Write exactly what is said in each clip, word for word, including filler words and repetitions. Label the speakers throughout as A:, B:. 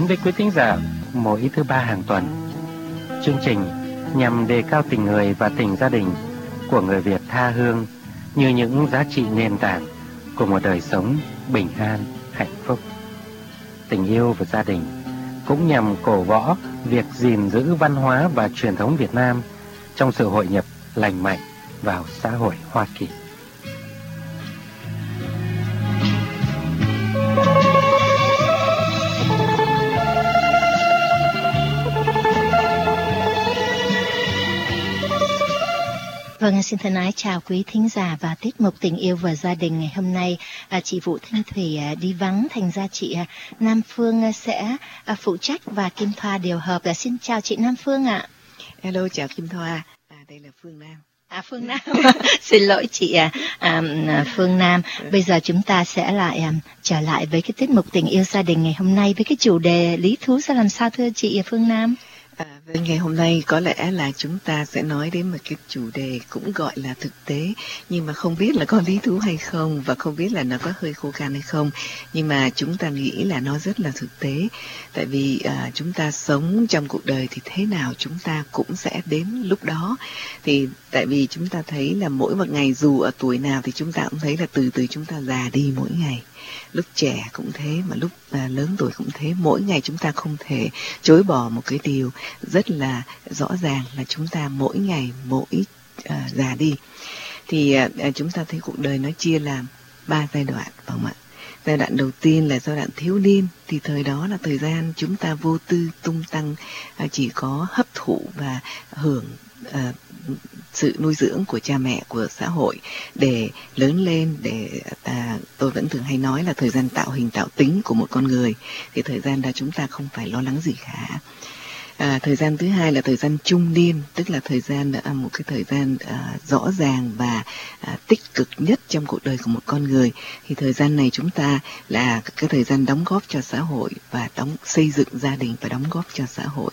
A: đến với quý thính giả mỗi thứ ba hàng tuần. Chương trình nhằm đề cao tình người và tình gia đình của người Việt tha hương như những giá trị nền tảng của một đời sống bình an, hạnh phúc. Tình yêu và gia đình cũng nhằm cổ võ việc gìn giữ văn hóa và truyền thống Việt Nam trong sự hội nhập lành mạnh vào xã hội Hoa Kỳ.
B: Vâng, xin thân ái chào quý thính giả và tiết mục Tình yêu và gia đình ngày hôm nay. À, chị Vũ Thanh Thủy à, đi vắng, thành ra chị à, Nam Phương à, sẽ à, phụ trách và Kim Thoa điều hợp. À, xin chào chị Nam Phương ạ.
C: Hello, chào Kim Thoa. À, đây là Phương Nam.
B: À, Phương Nam. Xin lỗi chị à, à, Phương Nam. Bây giờ chúng ta sẽ lại à, trở lại với cái tiết mục Tình yêu gia đình ngày hôm nay với cái chủ đề lý thú ra làm sao thưa chị Phương Nam?
C: À, với ngày hôm nay có lẽ là chúng ta sẽ nói đến một cái chủ đề cũng gọi là thực tế, nhưng mà không biết là có lý thú hay không, và không biết là nó có hơi khô khan hay không, nhưng mà chúng ta nghĩ là nó rất là thực tế. Tại vì à, chúng ta sống trong cuộc đời thì thế nào chúng ta cũng sẽ đến lúc đó. Thì tại vì chúng ta thấy là mỗi một ngày dù ở tuổi nào thì chúng ta cũng thấy là từ từ chúng ta già đi mỗi ngày. Lúc trẻ cũng thế, mà lúc à, lớn tuổi cũng thế. Mỗi ngày chúng ta không thể chối bỏ một cái điều rất là rõ ràng là chúng ta mỗi ngày mỗi à, già đi. Thì à, chúng ta thấy cuộc đời nó chia làm ba giai đoạn, phải không ạ? Giai đoạn đầu tiên là giai đoạn thiếu niên, thì thời đó là thời gian chúng ta vô tư tung tăng, à, chỉ có hấp thụ và hưởng à, sự nuôi dưỡng của cha mẹ, của xã hội để lớn lên, để à, tôi vẫn thường hay nói là thời gian tạo hình tạo tính của một con người. Thì thời gian đó chúng ta không phải lo lắng gì cả. À, thời gian thứ hai là thời gian trung niên, tức là thời gian à, một cái thời gian à, rõ ràng và à, tích cực nhất trong cuộc đời của một con người. Thì thời gian này chúng ta là cái thời gian đóng góp cho xã hội và đóng xây dựng gia đình và đóng góp cho xã hội.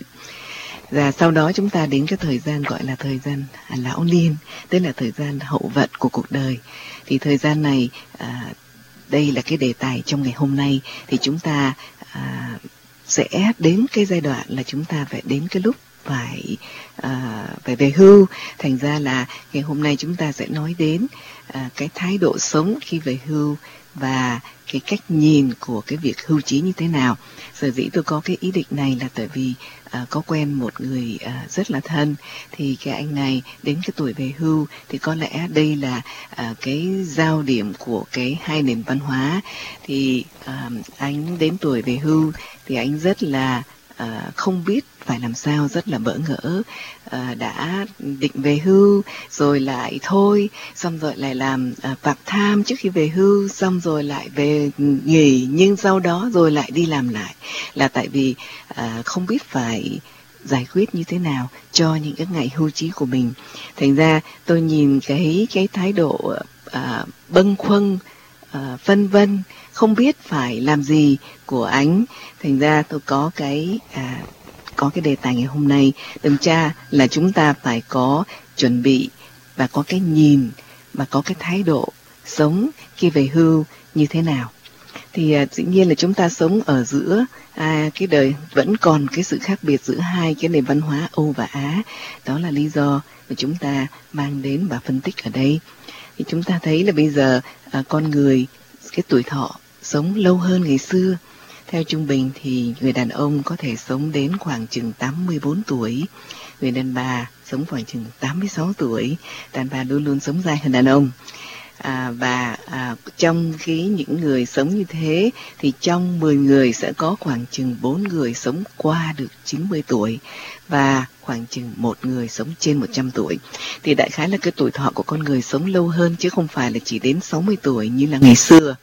C: Và sau đó chúng ta đến cái thời gian gọi là thời gian à, lão niên, tức là thời gian hậu vận của cuộc đời. Thì thời gian này, à, đây là cái đề tài trong ngày hôm nay, thì chúng ta à, sẽ đến cái giai đoạn là chúng ta phải đến cái lúc phải à, phải về hưu. Thành ra là ngày hôm nay chúng ta sẽ nói đến à, cái thái độ sống khi về hưu và cái cách nhìn của cái việc hưu trí như thế nào. Sở dĩ tôi có cái ý định này là tại vì à, có quen một người à, rất là thân. Thì cái anh này đến cái tuổi về hưu thì có lẽ đây là à, cái giao điểm của cái hai nền văn hóa. Thì à, anh đến tuổi về hưu thì anh rất là à, không biết phải làm sao, rất là bỡ ngỡ. À, đã định về hưu rồi lại thôi, xong rồi lại làm à, part time trước khi về hưu, xong rồi lại về nghỉ, nhưng sau đó rồi lại đi làm lại, là tại vì à, không biết phải giải quyết như thế nào cho những cái ngày hưu trí của mình. Thành ra tôi nhìn cái cái thái độ à, bâng khuâng, à, phân vân, không biết phải làm gì của anh. Thành ra tôi có cái à, có cái đề tài ngày hôm nay. Đừng cha là chúng ta phải có chuẩn bị và có cái nhìn và có cái thái độ sống khi về hưu như thế nào. Thì à, dĩ nhiên là chúng ta sống ở giữa à, cái đời vẫn còn cái sự khác biệt giữa hai cái nền văn hóa Âu và Á. Đó là lý do mà chúng ta mang đến và phân tích ở đây. Thì chúng ta thấy là bây giờ à, con người cái tuổi thọ sống lâu hơn ngày xưa. Theo trung bình thì người đàn ông có thể sống đến khoảng chừng tám mươi bốn tuổi, người đàn bà sống khoảng chừng tám mươi sáu tuổi, đàn bà luôn luôn sống dài hơn đàn ông. À, và à, trong cái những người sống như thế thì trong mười người sẽ có khoảng chừng bốn người sống qua được chín mươi tuổi và khoảng chừng một người sống trên một trăm tuổi. Thì đại khái là cái tuổi thọ của con người sống lâu hơn chứ không phải là chỉ đến sáu mươi tuổi như là ngày xưa.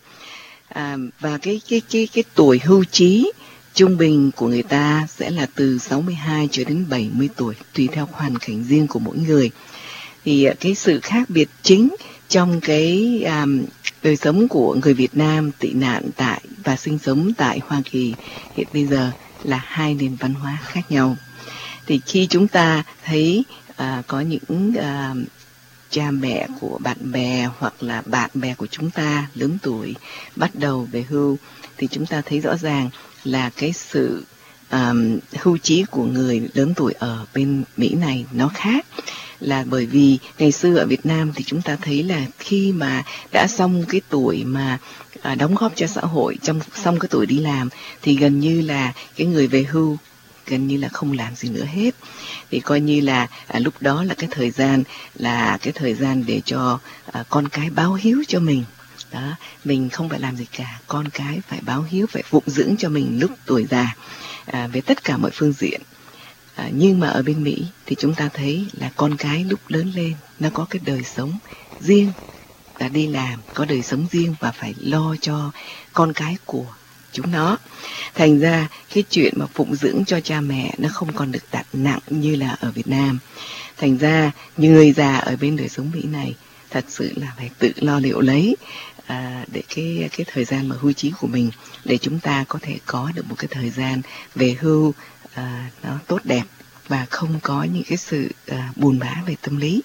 C: À, và cái cái cái cái tuổi hưu trí trung bình của người ta sẽ là từ sáu mươi hai cho đến bảy mươi tuổi, tùy theo hoàn cảnh riêng của mỗi người. Thì cái sự khác biệt chính trong cái um, đời sống của người Việt Nam tị nạn tại và sinh sống tại Hoa Kỳ hiện bây giờ là hai nền văn hóa khác nhau. Thì khi chúng ta thấy uh, có những uh, cha mẹ của bạn bè hoặc là bạn bè của chúng ta lớn tuổi bắt đầu về hưu, thì chúng ta thấy rõ ràng là cái sự um, hưu trí của người lớn tuổi ở bên Mỹ này nó khác, là bởi vì ngày xưa ở Việt Nam thì chúng ta thấy là khi mà đã xong cái tuổi mà à, đóng góp cho xã hội, trong xong cái tuổi đi làm thì gần như là cái người về hưu gần như là không làm gì nữa hết, thì coi như là à, lúc đó là cái thời gian là cái thời gian để cho à, con cái báo hiếu cho mình. Đó, mình không phải làm gì cả, con cái phải báo hiếu, phải phụng dưỡng cho mình lúc tuổi già à, về tất cả mọi phương diện. À, nhưng mà ở bên Mỹ thì chúng ta thấy là con cái lúc lớn lên nó có cái đời sống riêng, đã đi làm có đời sống riêng và phải lo cho con cái của chúng nó. Thành ra cái chuyện mà phụng dưỡng cho cha mẹ nó không còn được đặt nặng như là ở Việt Nam. Thành ra người già ở bên đời sống Mỹ này thật sự là phải tự lo liệu lấy à, để cái cái thời gian mà hưu trí của mình, để chúng ta có thể có được một cái thời gian về hưu à, nó tốt đẹp và không có những cái sự à, buồn bã về tâm lý.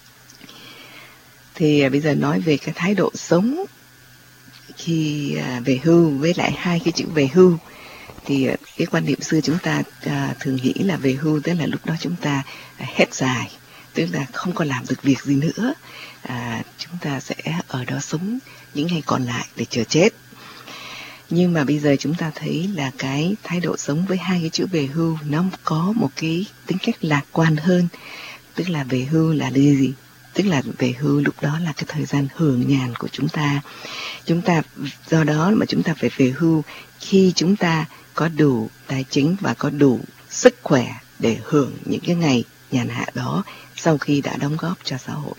C: Thì à, bây giờ nói về cái thái độ sống khi à, về hưu với lại hai cái chữ về hưu, thì à, cái quan điểm xưa chúng ta à, thường nghĩ là về hưu tức là lúc đó chúng ta à, hết dài, tức là không còn làm được việc gì nữa, à, chúng ta sẽ ở đó sống những ngày còn lại để chờ chết. Nhưng mà bây giờ chúng ta thấy là cái thái độ sống với hai cái chữ về hưu nó có một cái tính cách lạc quan hơn. Tức là về hưu là gì? Tức là về hưu lúc đó là cái thời gian hưởng nhàn của chúng ta. Chúng ta do đó mà chúng ta phải về hưu khi chúng ta có đủ tài chính và có đủ sức khỏe để hưởng những cái ngày nhàn hạ đó sau khi đã đóng góp cho xã hội.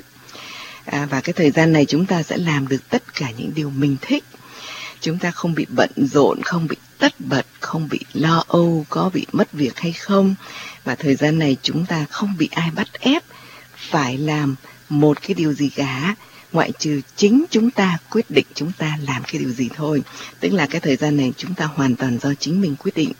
C: À, và cái thời gian này chúng ta sẽ làm được tất cả những điều mình thích. Chúng ta không bị bận rộn, không bị tất bật, không bị lo âu, có bị mất việc hay không. Và thời gian này chúng ta không bị ai bắt ép phải làm một cái điều gì cả, ngoại trừ chính chúng ta quyết định chúng ta làm cái điều gì thôi. Tức là cái thời gian này chúng ta hoàn toàn do chính mình quyết định.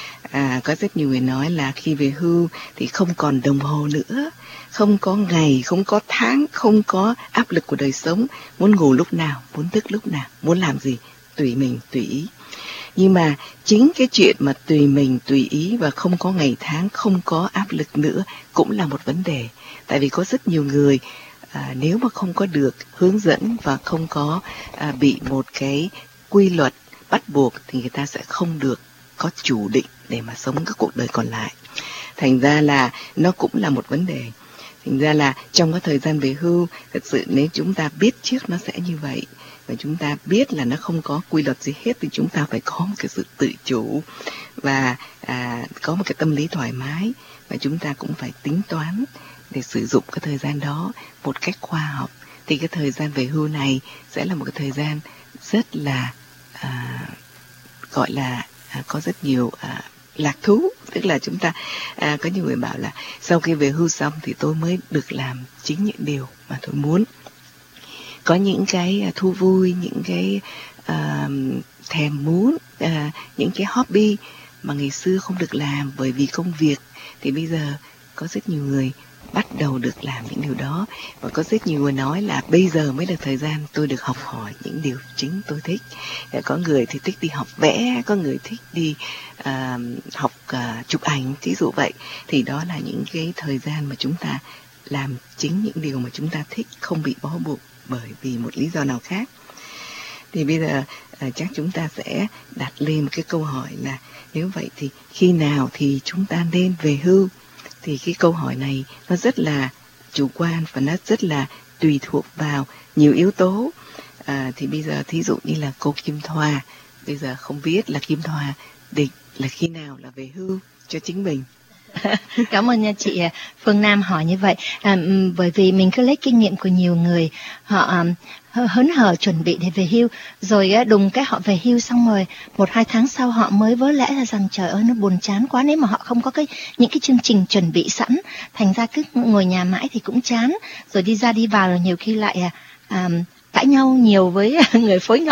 C: À, có rất nhiều người nói là khi về hưu thì không còn đồng hồ nữa, không có ngày, không có tháng, không có áp lực của đời sống, muốn ngủ lúc nào, muốn thức lúc nào, muốn làm gì, tùy mình, tùy ý. Nhưng mà chính cái chuyện mà tùy mình, tùy ý và không có ngày tháng, không có áp lực nữa cũng là một vấn đề. Tại vì có rất nhiều người à, nếu mà không có được hướng dẫn và không có à, bị một cái quy luật bắt buộc thì người ta sẽ không được có chủ định để mà sống cái cuộc đời còn lại. Thành ra là nó cũng là một vấn đề. Thành ra là trong cái thời gian về hưu, thật sự nếu chúng ta biết trước nó sẽ như vậy, và chúng ta biết là nó không có quy luật gì hết, thì chúng ta phải có một cái sự tự chủ và à, có một cái tâm lý thoải mái, và chúng ta cũng phải tính toán để sử dụng cái thời gian đó một cách khoa học. Thì cái thời gian về hưu này sẽ là một cái thời gian rất là à, gọi là à, có rất nhiều à, lạc thú. Tức là chúng ta à, có nhiều người bảo là sau khi về hưu xong thì tôi mới được làm chính những điều mà tôi muốn. Có những cái thú vui, những cái à, thèm muốn, à, những cái hobby mà ngày xưa không được làm bởi vì công việc, thì bây giờ có rất nhiều người bắt đầu được làm những điều đó. Và có rất nhiều người nói là bây giờ mới là thời gian tôi được học hỏi những điều chính tôi thích. Có người thì thích đi học vẽ, có người thích đi uh, học uh, chụp ảnh, ví dụ vậy. Thì đó là những cái thời gian mà chúng ta làm chính những điều mà chúng ta thích, không bị bó buộc bởi vì một lý do nào khác. Thì bây giờ uh, chắc chúng ta sẽ đặt lên một cái câu hỏi là nếu vậy thì khi nào thì chúng ta nên về hưu? Thì cái câu hỏi này nó rất là chủ quan và nó rất là tùy thuộc vào nhiều yếu tố. À, thì bây giờ thí dụ như là cô Kim Thoa, bây giờ không biết là Kim Thoa định là khi nào là về hưu cho chính mình.
B: Cảm ơn nha chị Phương Nam hỏi như vậy. À, bởi vì mình cứ lấy kinh nghiệm của nhiều người, họ hớn hở chuẩn bị để về hưu, rồi đùng cái họ về hưu xong rồi một hai tháng sau họ mới vỡ lẽ ra rằng trời ơi nó buồn chán quá, nếu mà họ không có cái những cái chương trình chuẩn bị sẵn, thành ra cứ ngồi nhà mãi thì cũng chán, rồi đi ra đi vào rồi nhiều khi lại à, cãi nhau nhiều với người phối ngẫu,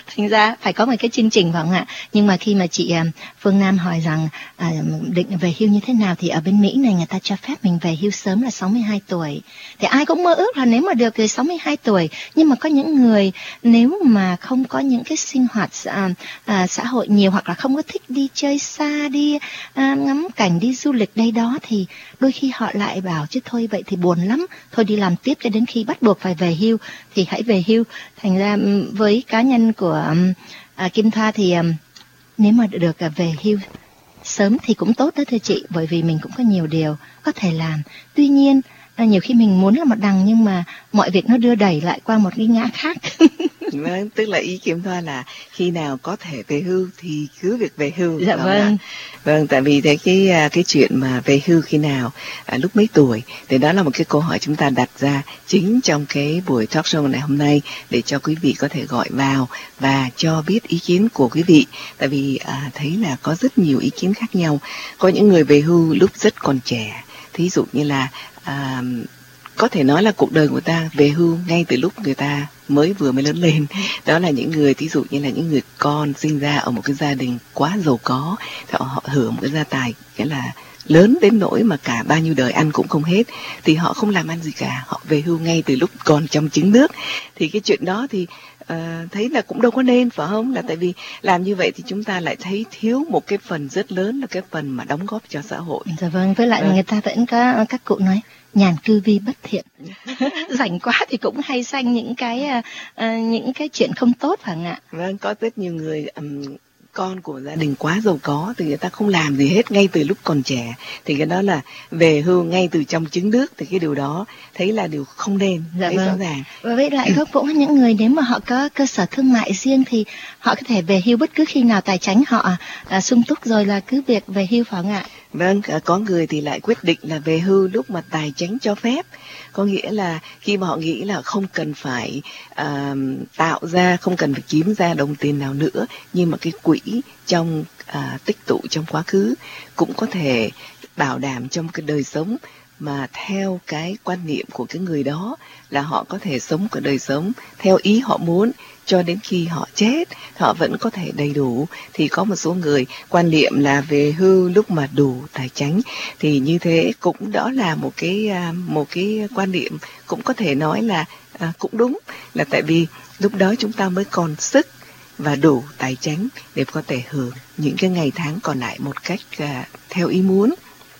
B: Thành ra phải có một cái chương trình phải không ạ? Nhưng mà khi mà chị Phương Nam hỏi rằng à, định về hưu như thế nào thì ở bên Mỹ này người ta cho phép mình về hưu sớm là sáu mươi hai tuổi. Thì ai cũng mơ ước là nếu mà được thì sáu mươi hai tuổi. Nhưng mà có những người nếu mà không có những cái sinh hoạt à, à, xã hội nhiều, hoặc là không có thích đi chơi xa, đi à, ngắm cảnh, đi du lịch đây đó, thì đôi khi họ lại bảo chứ thôi vậy thì buồn lắm, thôi đi làm tiếp cho đến khi bắt buộc phải về hưu thì hãy về hưu. Thành ra với cá nhân của à, Kim Thoa thì à, nếu mà được à, về hưu sớm thì cũng tốt đó thưa chị, bởi vì mình cũng có nhiều điều có thể làm. Tuy nhiên à, nhiều khi mình muốn là một đằng nhưng mà mọi việc nó đưa đẩy lại qua một cái ngã khác.
C: Vâng, tức là ý Kim Thoa là khi nào có thể về hưu thì cứ việc về hưu.
B: Dạ vâng.
C: Vâng, tại vì thế cái cái chuyện mà về hưu khi nào, à, lúc mấy tuổi, thì đó là một cái câu hỏi chúng ta đặt ra chính trong cái buổi talk show này hôm nay, để cho quý vị có thể gọi vào và cho biết ý kiến của quý vị. Tại vì à, thấy là có rất nhiều ý kiến khác nhau. Có những người về hưu lúc rất còn trẻ, thí dụ như là à, có thể nói là cuộc đời của ta về hưu ngay từ lúc người ta mới vừa mới lớn lên. Đó là những người, thí dụ như là những người con sinh ra ở một cái gia đình quá giàu có, thì họ hưởng một cái gia tài nghĩa là lớn đến nỗi mà cả bao nhiêu đời ăn cũng không hết, thì họ không làm ăn gì cả, họ về hưu ngay từ lúc còn trong trứng nước. Thì cái chuyện đó thì uh, thấy là cũng đâu có nên, phải không? Là tại vì làm như vậy thì chúng ta lại thấy thiếu một cái phần rất lớn, là cái phần mà đóng góp cho xã hội.
B: Dạ vâng, với lại
C: vâng.
B: Người ta vẫn có các cụ nói nhàn cư vi bất thiện. Rảnh quá thì cũng hay sanh những cái uh, những cái chuyện không tốt phải không ạ?
C: Vâng, có rất nhiều người um, con của gia đình quá giàu có thì người ta không làm gì hết ngay từ lúc còn trẻ, thì cái đó là về hưu ngay từ trong trứng nước, thì cái điều đó thấy là điều không nên.
B: Dạ
C: thấy
B: vâng.
C: rõ ràng.
B: Và với lại có cũng những người nếu mà họ có cơ sở thương mại riêng thì họ có thể về hưu bất cứ khi nào tài chính họ à, sung túc rồi là cứ việc về hưu phải không ạ?
C: Vâng, có người thì lại quyết định là về hưu lúc mà tài chính cho phép. Có nghĩa là khi mà họ nghĩ là không cần phải uh, tạo ra, không cần phải kiếm ra đồng tiền nào nữa, nhưng mà cái quỹ trong uh, tích tụ trong quá khứ cũng có thể bảo đảm trong cái đời sống mà theo cái quan niệm của cái người đó, là họ có thể sống cái đời sống theo ý họ muốn cho đến khi họ chết, họ vẫn có thể đầy đủ. Thì có một số người quan niệm là về hưu lúc mà đủ tài chính, thì như thế cũng đó là một cái một cái quan niệm cũng có thể nói là à, cũng đúng, là tại vì lúc đó chúng ta mới còn sức và đủ tài chính để có thể hưởng những cái ngày tháng còn lại một cách à, theo ý muốn.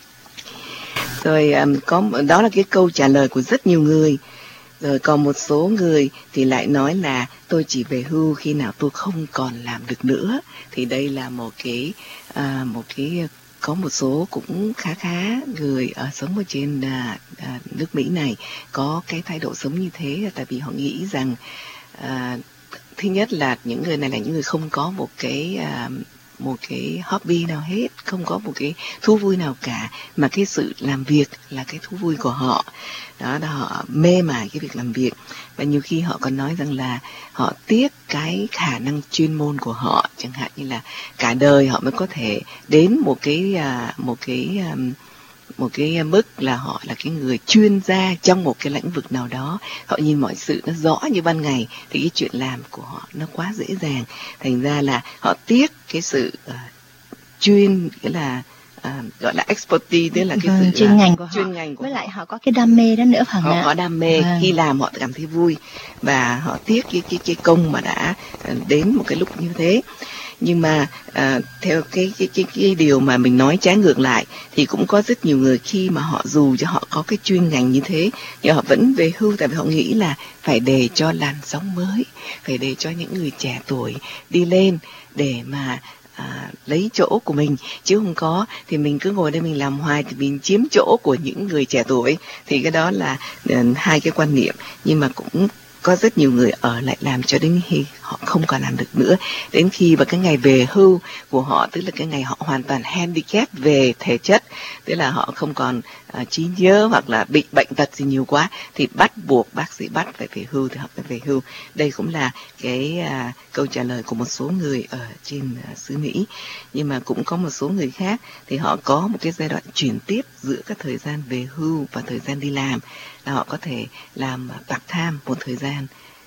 C: Rồi um, có đó là cái câu trả lời của rất nhiều người. Rồi còn một số người thì lại nói là tôi chỉ về hưu khi nào tôi không còn làm được nữa. Thì đây là một cái à, một cái có một số cũng khá khá người ở sống ở trên à, à, nước Mỹ này có cái thái độ sống như thế, tại vì họ nghĩ rằng à, thứ nhất là những người này là những người không có một cái à, một cái hobby nào hết, không có một cái thú vui nào cả, mà cái sự làm việc là cái thú vui của họ. Đó là họ mê mải cái việc làm việc, và nhiều khi họ còn nói rằng là họ tiếc cái khả năng chuyên môn của họ, chẳng hạn như là cả đời họ mới có thể đến một cái một cái một cái mức là họ là cái người chuyên gia trong một cái lĩnh vực nào đó, họ nhìn mọi sự nó rõ như ban ngày, thì cái chuyện làm của họ nó quá dễ dàng, thành ra là họ tiếc cái sự uh, chuyên, nghĩa là uh, gọi là expertise, tức là cái
B: vâng,
C: sự
B: chuyên
C: là,
B: ngành của
C: chuyên
B: họ.
C: ngành của
B: với
C: họ.
B: lại họ có cái đam mê đó nữa phải không
C: Họ
B: ạ?
C: có đam mê,
B: vâng.
C: Khi làm họ cảm thấy vui, và họ tiếc cái cái cái công mà đã đến một cái lúc như thế. Nhưng mà à, theo cái, cái cái cái điều mà mình nói trái ngược lại, thì cũng có rất nhiều người khi mà họ dù cho họ có cái chuyên ngành như thế thì họ vẫn về hưu, tại vì họ nghĩ là phải để cho làn sóng mới, phải để cho những người trẻ tuổi đi lên để mà à, lấy chỗ của mình, chứ không có thì mình cứ ngồi đây mình làm hoài thì mình chiếm chỗ của những người trẻ tuổi. Thì cái đó là uh, hai cái quan niệm, nhưng mà cũng có rất nhiều người ở lại làm cho đến khi họ không còn làm được nữa, đến khi vào cái ngày về hưu của họ, tức là cái ngày họ hoàn toàn handicap về thể chất, tức là họ không còn uh, trí nhớ hoặc là bị bệnh tật gì nhiều quá, thì bắt buộc bác sĩ bắt phải về hưu thì họ phải về hưu. Đây cũng là cái uh, câu trả lời của một số người ở trên uh, xứ Mỹ. Nhưng mà cũng có một số người khác thì họ có một cái giai đoạn chuyển tiếp giữa các thời gian về hưu và thời gian đi làm, là họ có thể làm part time một thời gian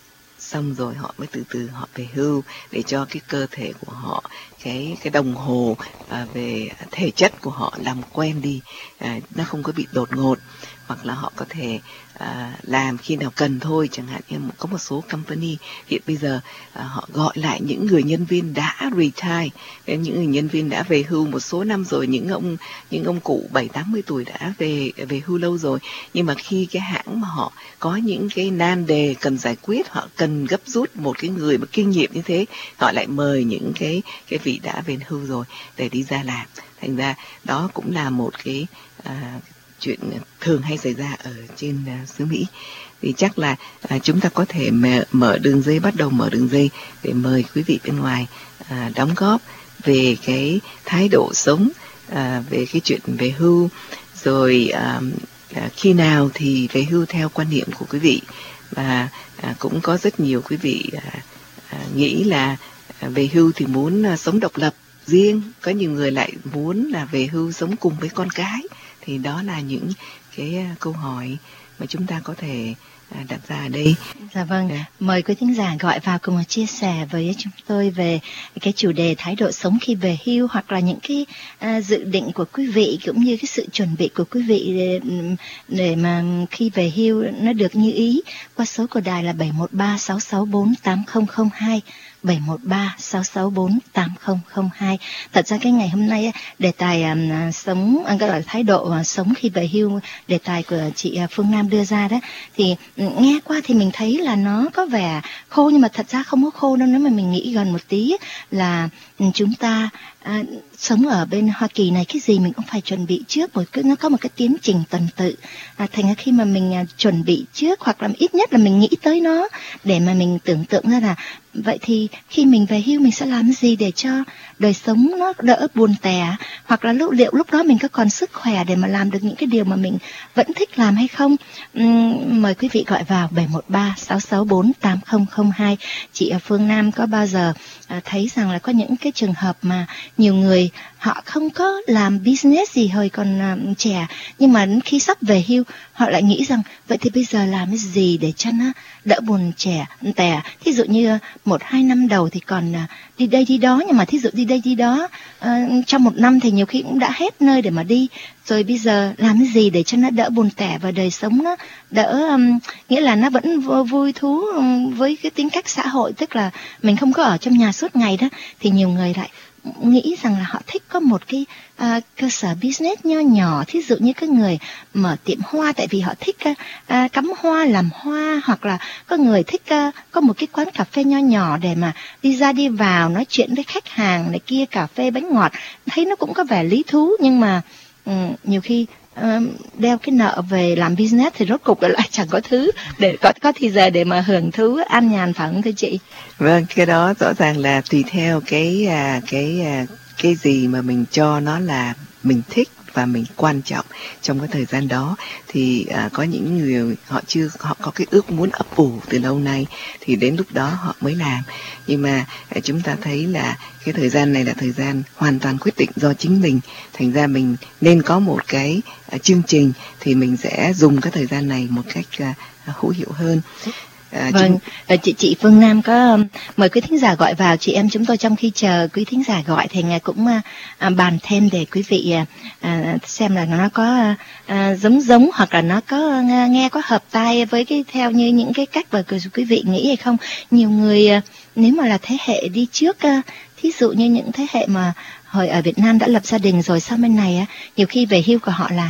C: xong rồi họ mới từ từ họ về hưu, để cho cái cơ thể của họ, cái cái đồng hồ à, về thể chất của họ làm quen đi, à, nó không có bị đột ngột. Hoặc là họ có thể à, làm khi nào cần thôi, chẳng hạn như có một số company hiện bây giờ à, họ gọi lại những người nhân viên đã retire, những người nhân viên đã về hưu một số năm rồi, những ông những ông cụ bảy tám mươi tuổi đã về về hưu lâu rồi, nhưng mà khi cái hãng mà họ có những cái nan đề cần giải quyết, họ cần gấp rút một cái người mà kinh nghiệm như thế, họ lại mời những cái cái vị đã về hưu rồi để đi ra làm. Thành ra đó cũng là một cái à, chuyện thường hay xảy ra ở trên uh, xứ Mỹ. Thì chắc là uh, chúng ta có thể mở, mở đường dây, bắt đầu mở đường dây để mời quý vị bên ngoài uh, đóng góp về cái thái độ sống, uh, về cái chuyện về hưu, rồi uh, uh, khi nào thì về hưu theo quan niệm của quý vị. Và uh, cũng có rất nhiều quý vị uh, uh, nghĩ là uh, về hưu thì muốn uh, sống độc lập riêng, có nhiều người lại muốn là về hưu sống cùng với con cái. Thì đó là những cái câu hỏi mà chúng ta có thể đặt ra ở đây.
B: Dạ vâng, yeah. Mời quý thính giả gọi vào cùng chia sẻ với chúng tôi về cái chủ đề thái độ sống khi về hưu, hoặc là những cái uh, dự định của quý vị cũng như cái sự chuẩn bị của quý vị để, để mà khi về hưu nó được như ý, qua số của đài là bảy một ba sáu sáu bốn tám không không hai. bảy một ba sáu sáu bốn tám không không hai. Thật ra cái ngày hôm nay đề tài um, sống uh, gọi là thái độ uh, sống khi về hưu, đề tài của chị uh, Phương Nam đưa ra đó, thì um, nghe qua thì mình thấy là nó có vẻ khô, nhưng mà thật ra không có khô đâu. Nếu mà mình nghĩ gần một tí là um, chúng ta À, sống ở bên Hoa Kỳ này, cái gì mình cũng phải chuẩn bị trước, một cái nó có một cái tiến trình tuần tự. À, thành ra khi mà mình à, chuẩn bị trước, hoặc là ít nhất là mình nghĩ tới nó để mà mình tưởng tượng ra là vậy thì khi mình về hưu mình sẽ làm gì để cho đời sống nó đỡ buồn tẻ, hoặc là lúc liệu lúc đó mình có còn sức khỏe để mà làm được những cái điều mà mình vẫn thích làm hay không. Uhm, mời quý vị gọi vào bảy một ba sáu sáu bốn tám không không hai. Chị Phương Nam có bao giờ à, thấy rằng là có những cái trường hợp mà nhiều người họ không có làm business gì hồi còn uh, trẻ, nhưng mà khi sắp về hưu họ lại nghĩ rằng vậy thì bây giờ làm cái gì để cho nó đỡ buồn trẻ tẻ. Thí dụ như uh, một hai năm đầu thì còn uh, đi đây đi đó, nhưng mà thí dụ đi đây đi đó uh, trong một năm thì nhiều khi cũng đã hết nơi để mà đi. Rồi bây giờ làm cái gì để cho nó đỡ buồn tẻ và đời sống nó đỡ um, nghĩa là nó vẫn vui thú um, với cái tính cách xã hội, tức là mình không có ở trong nhà suốt ngày đó. Thì nhiều người lại nghĩ rằng là họ thích có một cái uh, cơ sở business nho nhỏ, thí dụ như cái người mở tiệm hoa tại vì họ thích uh, uh, cắm hoa, làm hoa, hoặc là có người thích uh, có một cái quán cà phê nho nhỏ để mà đi ra đi vào nói chuyện với khách hàng này kia, cà phê bánh ngọt, thấy nó cũng có vẻ lý thú. Nhưng mà um, nhiều khi uh, đeo cái nợ về làm business thì rốt cục lại chẳng có thứ để có có thì giờ để mà hưởng thú an nhàn, phải không thưa chị?
C: Vâng, cái đó rõ ràng là tùy theo cái à, cái à, cái gì mà mình cho nó là mình thích và mình quan trọng trong cái thời gian đó. Thì à, có những người họ chưa họ có cái ước muốn ấp ủ từ lâu nay, thì đến lúc đó họ mới làm. Nhưng mà à, chúng ta thấy là cái thời gian này là thời gian hoàn toàn quyết định do chính mình, thành ra mình nên có một cái à, chương trình thì mình sẽ dùng cái thời gian này một cách à, hữu hiệu hơn. À,
B: vâng, chúng... chị chị Phương Nam có um, mời quý thính giả gọi vào. Chị em chúng tôi trong khi chờ quý thính giả gọi thì ngài cũng uh, uh, bàn thêm để quý vị uh, uh, xem là nó có uh, giống giống hoặc là nó có uh, nghe có hợp tai với cái theo như những cái cách mà quý vị nghĩ hay không. Nhiều người uh, nếu mà là thế hệ đi trước, uh, thí dụ như những thế hệ mà hồi ở Việt Nam đã lập gia đình rồi sang bên này, uh, nhiều khi về hưu của họ là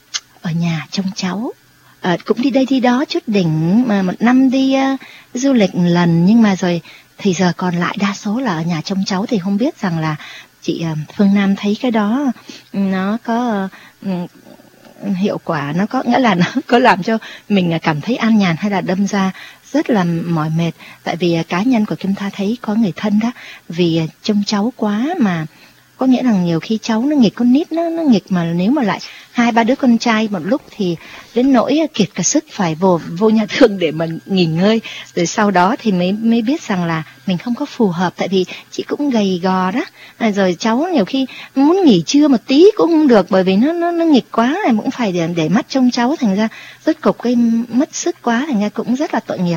B: ở nhà trông cháu. À, cũng đi đây đi đó chút đỉnh, mà một năm đi uh, du lịch một lần, nhưng mà rồi thì giờ còn lại đa số là ở nhà trông cháu. Thì không biết rằng là chị uh, Phương Nam thấy cái đó nó có uh, hiệu quả, nó có nghĩa là nó có làm cho mình cảm thấy an nhàn, hay là đâm ra rất là mỏi mệt. Tại vì uh, cá nhân của Kim Tha thấy có người thân đó, vì uh, trông cháu quá mà có nghĩa là nhiều khi cháu nó nghịch, con nít nó nó nghịch, mà nếu mà lại hai ba đứa con trai một lúc thì đến nỗi kiệt cả sức phải vô vô nhà thương để mà nghỉ ngơi. Rồi sau đó thì mới mới biết rằng là mình không có phù hợp, tại vì chị cũng gầy gò đó. À, rồi cháu nhiều khi muốn nghỉ trưa một tí cũng không được, bởi vì nó nó nó nghịch quá, này cũng phải để, để mắt trông cháu, thành ra rốt cục cái mất sức quá, thành ra cũng rất là tội nghiệp.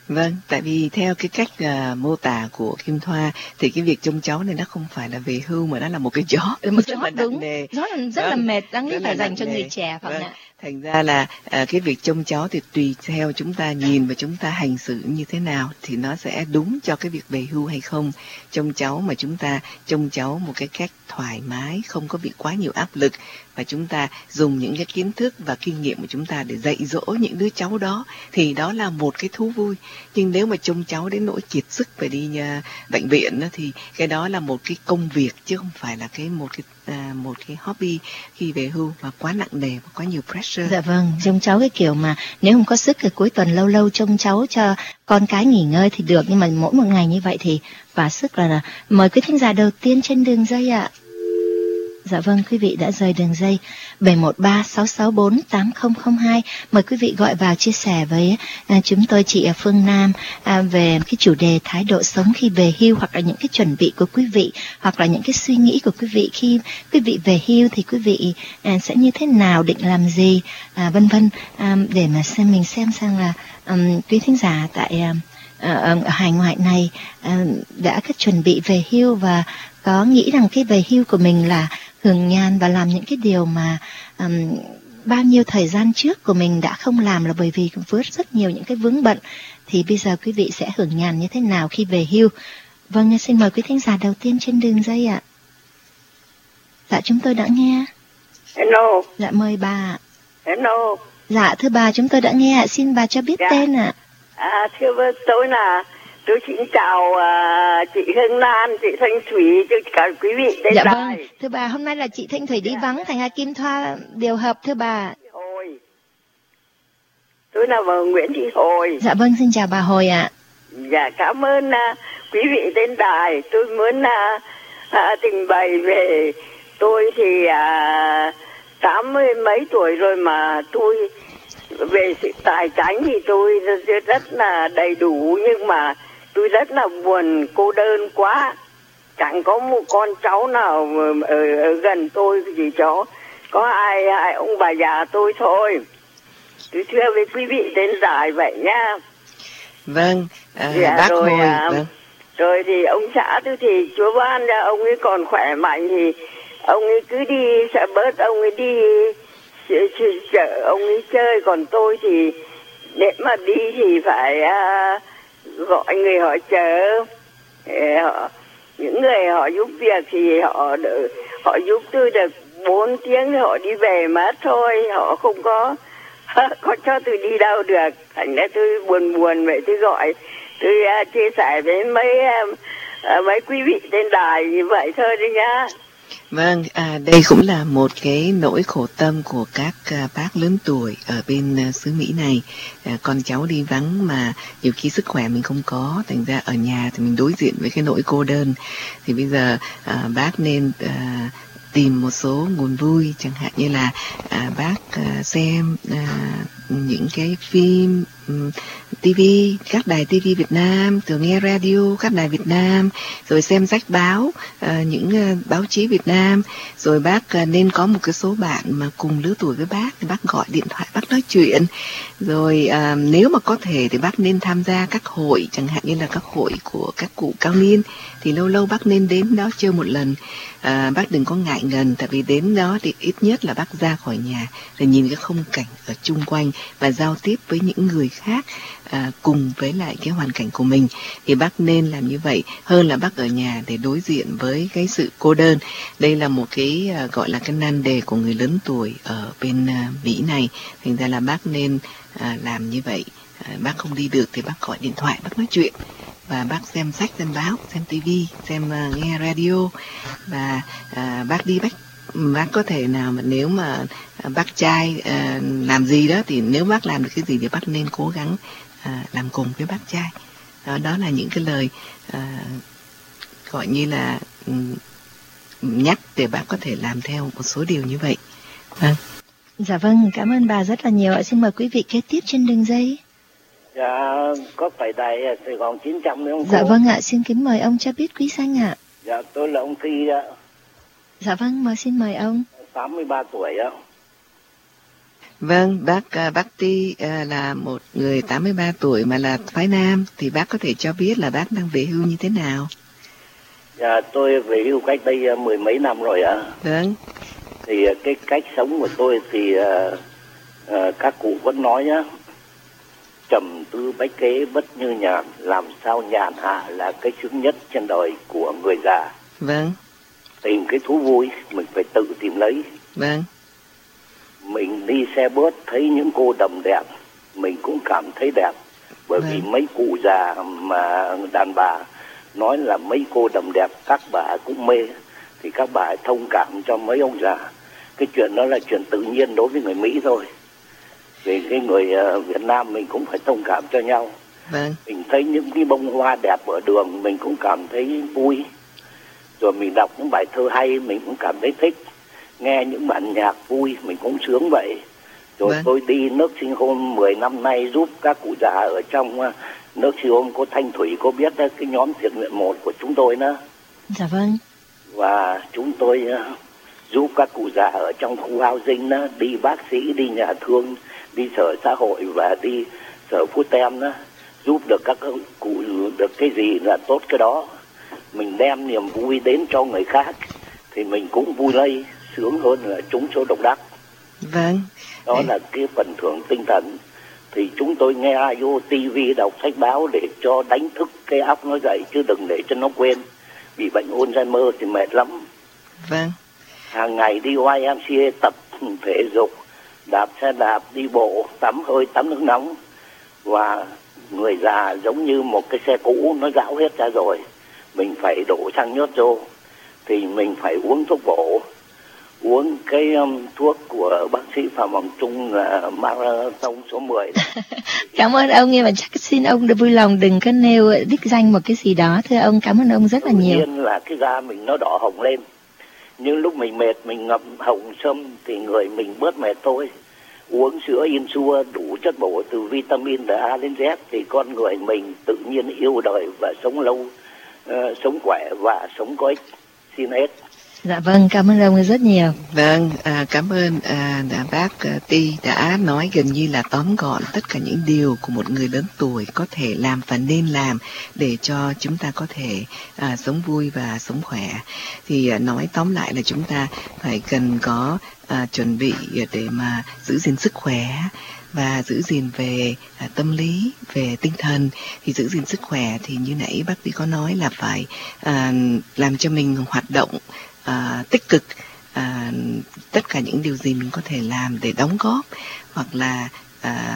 C: Vâng, tại vì theo cái cách uh, mô tả của Kim Thoa thì cái việc trông cháu này nó không phải là về hưu mà nó là một cái job,
B: một job đúng, nề. rất là rất vâng, là mệt, đáng lý phải dành cho người trẻ phải không ạ?
C: Thành ra là uh, cái việc trông cháu thì tùy theo chúng ta nhìn và chúng ta hành xử như thế nào thì nó sẽ đúng cho cái việc về hưu hay không. Trông cháu mà chúng ta trông cháu một cái cách thoải mái, không có bị quá nhiều áp lực, và chúng ta dùng những cái kiến thức và kinh nghiệm của chúng ta để dạy dỗ những đứa cháu đó thì đó là một cái thú vui. Nhưng nếu mà trông cháu đến nỗi kiệt sức phải đi nhà, bệnh viện đó, thì cái đó là một cái công việc chứ không phải là cái một cái à, một cái hobby khi về hưu và quá nặng nề và quá nhiều pressure.
B: Dạ vâng, trông cháu cái kiểu mà nếu không có sức thì cuối tuần lâu lâu trông cháu cho con cái nghỉ ngơi thì được, nhưng mà mỗi một ngày như vậy thì và sức là, là mời quý thính giả đầu tiên trên đường dây ạ. Dạ vâng, quý vị đã rời đường dây bảy một ba sáu sáu bốn tám không không hai. Mời quý vị gọi vào chia sẻ với à, chúng tôi, chị Phương Nam, à, về cái chủ đề thái độ sống khi về hưu, hoặc là những cái chuẩn bị của quý vị, hoặc là những cái suy nghĩ của quý vị khi quý vị về hưu thì quý vị à, sẽ như thế nào, định làm gì, à, vân vân, à, để mà xem mình xem xem là um, quý thính giả tại à, ở hải ngoại này à, đã có chuẩn bị về hưu và có nghĩ rằng cái về hưu của mình là hưởng nhàn và làm những cái điều mà um, bao nhiêu thời gian trước của mình đã không làm là bởi vì vướng rất nhiều những cái vướng bận, thì bây giờ quý vị sẽ hưởng nhàn như thế nào khi về hưu. Vâng, xin mời quý thính giả đầu tiên trên đường dây ạ. Dạ, chúng tôi đã nghe.
D: Hello.
B: Dạ, mời bà.
D: Hello.
B: Dạ, thưa bà, chúng tôi đã nghe ạ. Xin bà cho biết dạ. tên ạ.
D: À, thưa tôi là tôi xin chào uh, chị Hương Lan, chị Thanh Thủy, cho cả quý vị đến
B: dạ
D: đài.
B: Vâng, thưa bà, hôm nay là chị Thanh Thủy đi dạ. vắng, thành ra Kim Thoa điều hợp thưa bà.
D: Hồi. Tôi là bà Nguyễn Thị Hồi.
B: Dạ vâng, xin chào bà Hồi ạ.
D: Dạ, cảm ơn uh, quý vị đến đài. Tôi muốn uh, uh, trình bày về tôi thì uh, tám mươi mấy tuổi rồi mà tôi về sự tài chính thì tôi rất là đầy đủ, nhưng mà tôi rất là buồn, cô đơn quá, chẳng có một con cháu nào ở, ở gần tôi, chỉ cho có ai, ai ông bà già tôi thôi. Tôi thưa với quý vị đến giải vậy nha.
C: Vâng, à,
D: dạ,
C: bác
D: rồi,
C: Hồi.
D: À,
C: vâng.
D: Rồi thì ông xã tôi thì Chúa ban ra ông ấy còn khỏe mạnh thì ông ấy cứ đi sẽ bớt, ông ấy đi chợ ông ấy chơi, còn tôi thì để mà đi thì phải uh, gọi người họ chở, họ, những người họ giúp việc thì họ đỡ, họ giúp tôi được bốn tiếng thì họ đi về mất thôi, họ không có có cho tôi đi đâu được, thành ra tôi buồn buồn vậy. Tôi gọi tôi uh, chia sẻ với mấy uh, uh, mấy quý vị trên đài như vậy thôi đi nhá.
C: Vâng, à, đây cũng là một cái nỗi khổ tâm của các à, bác lớn tuổi ở bên à, xứ Mỹ này. À, con cháu đi vắng mà nhiều khi sức khỏe mình không có, thành ra ở nhà thì mình đối diện với cái nỗi cô đơn. Thì bây giờ à, bác nên à, tìm một số nguồn vui, chẳng hạn như là à, bác à, xem à, những cái phim um, ti vi, các đài ti vi Việt Nam, rồi nghe radio các đài Việt Nam, rồi xem sách báo, uh, những uh, báo chí Việt Nam, rồi bác uh, nên có một cái số bạn mà cùng lứa tuổi với bác thì bác gọi điện thoại, bác nói chuyện. Rồi uh, nếu mà có thể thì bác nên tham gia các hội, chẳng hạn như là các hội của các cụ cao niên, thì lâu lâu bác nên đến đó chơi một lần. À, bác đừng có ngại ngần, tại vì đến đó thì ít nhất là bác ra khỏi nhà để nhìn cái khung cảnh ở chung quanh và giao tiếp với những người khác à, cùng với lại cái hoàn cảnh của mình, thì bác nên làm như vậy hơn là bác ở nhà để đối diện với cái sự cô đơn. Đây là một cái à, gọi là cái nan đề của người lớn tuổi ở bên à, Mỹ này, thành ra là bác nên à, làm như vậy. À, bác không đi được thì bác gọi điện thoại, bác nói chuyện, và bác xem sách, xem báo, xem tivi, xem uh, nghe radio, và uh, bác đi bác bác có thể nào mà nếu mà uh, bác trai uh, làm gì đó thì nếu bác làm được cái gì thì bác nên cố gắng uh, làm cùng với bác trai. Đó, đó là những cái lời uh, gọi như là um, nhắc để bác có thể làm theo một số điều như vậy. Vâng.
B: Dạ vâng, cảm ơn bà rất là nhiều ạ. Xin mời quý vị kế tiếp trên đường dây.
D: Dạ, có phải đài Sài Gòn chín trăm không?
B: Dạ cô? Vâng ạ, xin kính mời ông cho biết quý danh ạ.
D: Dạ, tôi là ông Thi đó.
B: Dạ vâng, mời xin mời ông.
D: tám mươi ba tuổi đó.
C: Vâng, bác uh, bác Ti uh, là một người tám mươi ba tuổi mà là phái nam, thì bác có thể cho biết là bác đang về hưu như thế nào?
E: Dạ, tôi về hưu cách đây uh, mười mấy năm rồi ạ. À.
C: Vâng.
E: Thì uh, cái cách sống của tôi thì uh, uh, các cụ vẫn nói nhá, trầm tư bách kế bất như nhàn, làm sao nhàn hạ là cái chứng nhất trên đời của người già.
C: Vâng.
E: Tìm cái thú vui mình phải tự tìm lấy.
C: Vâng.
E: Mình đi xe bus thấy những cô đầm đẹp, mình cũng cảm thấy đẹp. Bởi vâng. vì mấy cụ già mà đàn bà nói là mấy cô đầm đẹp các bà cũng mê, thì các bà thông cảm cho mấy ông già. Cái chuyện đó là chuyện tự nhiên đối với người Mỹ thôi. Vì cái người uh, Việt Nam mình cũng phải thông cảm cho nhau.
C: Vâng.
E: Mình thấy những cái bông hoa đẹp ở đường mình cũng cảm thấy vui. Rồi mình đọc những bài thơ hay mình cũng cảm thấy thích. Nghe những bản nhạc vui mình cũng sướng vậy. Rồi vâng. tôi đi nước sinh hôn mười năm nay giúp các cụ già ở trong uh, nước sinh hôn. Cô Thanh Thủy có biết uh, cái nhóm thiện nguyện một của chúng tôi nữa.
B: Dạ vâng.
E: Và chúng tôi uh, giúp các cụ già ở trong khu housing đó, đi bác sĩ, đi nhà thương, đi sở xã hội và đi sở Phú Tem đó, giúp được các cụ được cái gì là tốt cái đó. Mình đem niềm vui đến cho người khác thì mình cũng vui lây, sướng hơn là trúng số độc đắc.
C: Vâng.
E: Đó Đấy. là cái phần thưởng tinh thần. Thì chúng tôi nghe radio, tivi, đọc sách báo để cho đánh thức cái óc nó dậy, chứ đừng để cho nó quên. Bị bệnh Alzheimer thì mệt lắm.
C: Vâng.
E: Hàng ngày đi Y M C A tập thể dục, đạp xe đạp, đi bộ, tắm hơi, tắm nước nóng. Và người già giống như một cái xe cũ nó rão hết ra rồi, mình phải đổ xăng nhớt vô. Thì mình phải uống thuốc bổ, uống cái um, thuốc của bác sĩ Phạm Hoàng Trung là Marathon số mười.
B: Cảm ơn ông, nhưng mà chắc xin ông được vui lòng đừng có nêu đích danh một cái gì đó. Thưa ông, cảm ơn ông rất là nhiều.
E: Tự nhiên là cái da mình nó đỏ hồng lên. Nhưng lúc mình mệt mình ngậm hồng sâm thì người mình bớt mệt thôi. Uống sữa Insua đủ chất bổ từ vitamin từ A đến Z thì con người mình tự nhiên yêu đời và sống lâu, uh, sống khỏe và sống có ích. Xin hết.
B: Dạ vâng, cảm ơn ông rất nhiều.
C: Vâng, à, cảm ơn à, đã bác à, Ti đã nói gần như là tóm gọn tất cả những điều của một người lớn tuổi có thể làm và nên làm để cho chúng ta có thể à, sống vui và sống khỏe. Thì à, nói tóm lại là chúng ta phải cần có à, chuẩn bị để mà giữ gìn sức khỏe và giữ gìn về à, tâm lý, về tinh thần. Thì giữ gìn sức khỏe thì như nãy bác Ti có nói là phải à, làm cho mình hoạt động À, tích cực, à, tất cả những điều gì mình có thể làm để đóng góp, hoặc là à,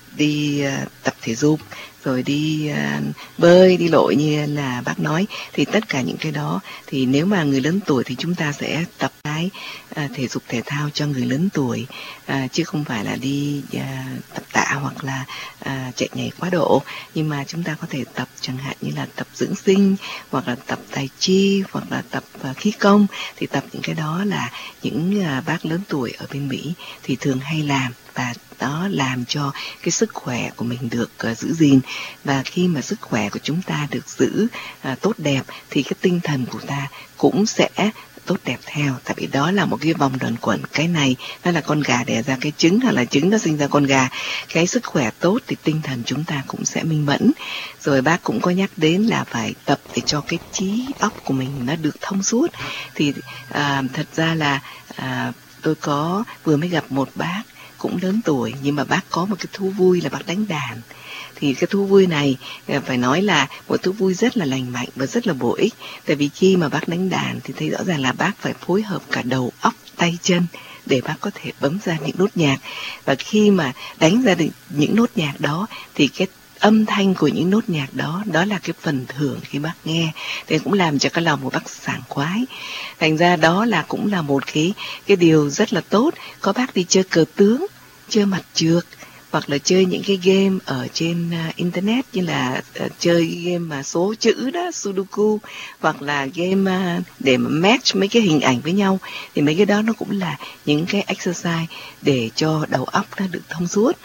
C: đi à, tập thể dục, rồi đi à, bơi, đi lội như là bác nói. Thì tất cả những cái đó thì nếu mà người lớn tuổi thì chúng ta sẽ tập cái à, thể dục thể thao cho người lớn tuổi, à, chứ không phải là đi à, tập tạ hoặc là à, chạy nhảy quá độ. Nhưng mà chúng ta có thể tập chẳng hạn như là tập dưỡng sinh, hoặc là tập tai chi, hoặc là tập à, khí công. Thì tập những cái đó là những à, bác lớn tuổi ở bên Mỹ thì thường hay làm, và đó làm cho cái sức khỏe của mình được uh, giữ gìn. Và khi mà sức khỏe của chúng ta được giữ uh, tốt đẹp thì cái tinh thần của ta cũng sẽ tốt đẹp theo. Tại vì đó là một cái vòng luẩn quẩn. Cái này nó là con gà đẻ ra cái trứng, hoặc là trứng nó sinh ra con gà. Cái sức khỏe tốt thì tinh thần chúng ta cũng sẽ minh mẫn. Rồi bác cũng có nhắc đến là phải tập để cho cái trí óc của mình nó được thông suốt. Thì uh, thật ra là uh, tôi có vừa mới gặp một bác cũng lớn tuổi, nhưng mà bác có một cái thú vui là bác đánh đàn. Thì cái thú vui này phải nói là một thú vui rất là lành mạnh và rất là bổ ích. Tại vì khi mà bác đánh đàn thì thấy rõ ràng là bác phải phối hợp cả đầu óc, tay chân để bác có thể bấm ra những nốt nhạc. Và khi mà đánh ra được những nốt nhạc đó thì cái âm thanh của những nốt nhạc đó, đó là cái phần thưởng khi bác nghe, thì cũng làm cho cái lòng của bác sảng khoái. Thành ra đó là cũng là một cái cái điều rất là tốt. Có bác đi chơi cờ tướng, chơi mặt trược, hoặc là chơi những cái game ở trên uh, internet, như là uh, chơi game mà số chữ đó, Sudoku, hoặc là game uh, để mà match mấy cái hình ảnh với nhau. Thì mấy cái đó nó cũng là những cái exercise để cho đầu óc nó được thông suốt.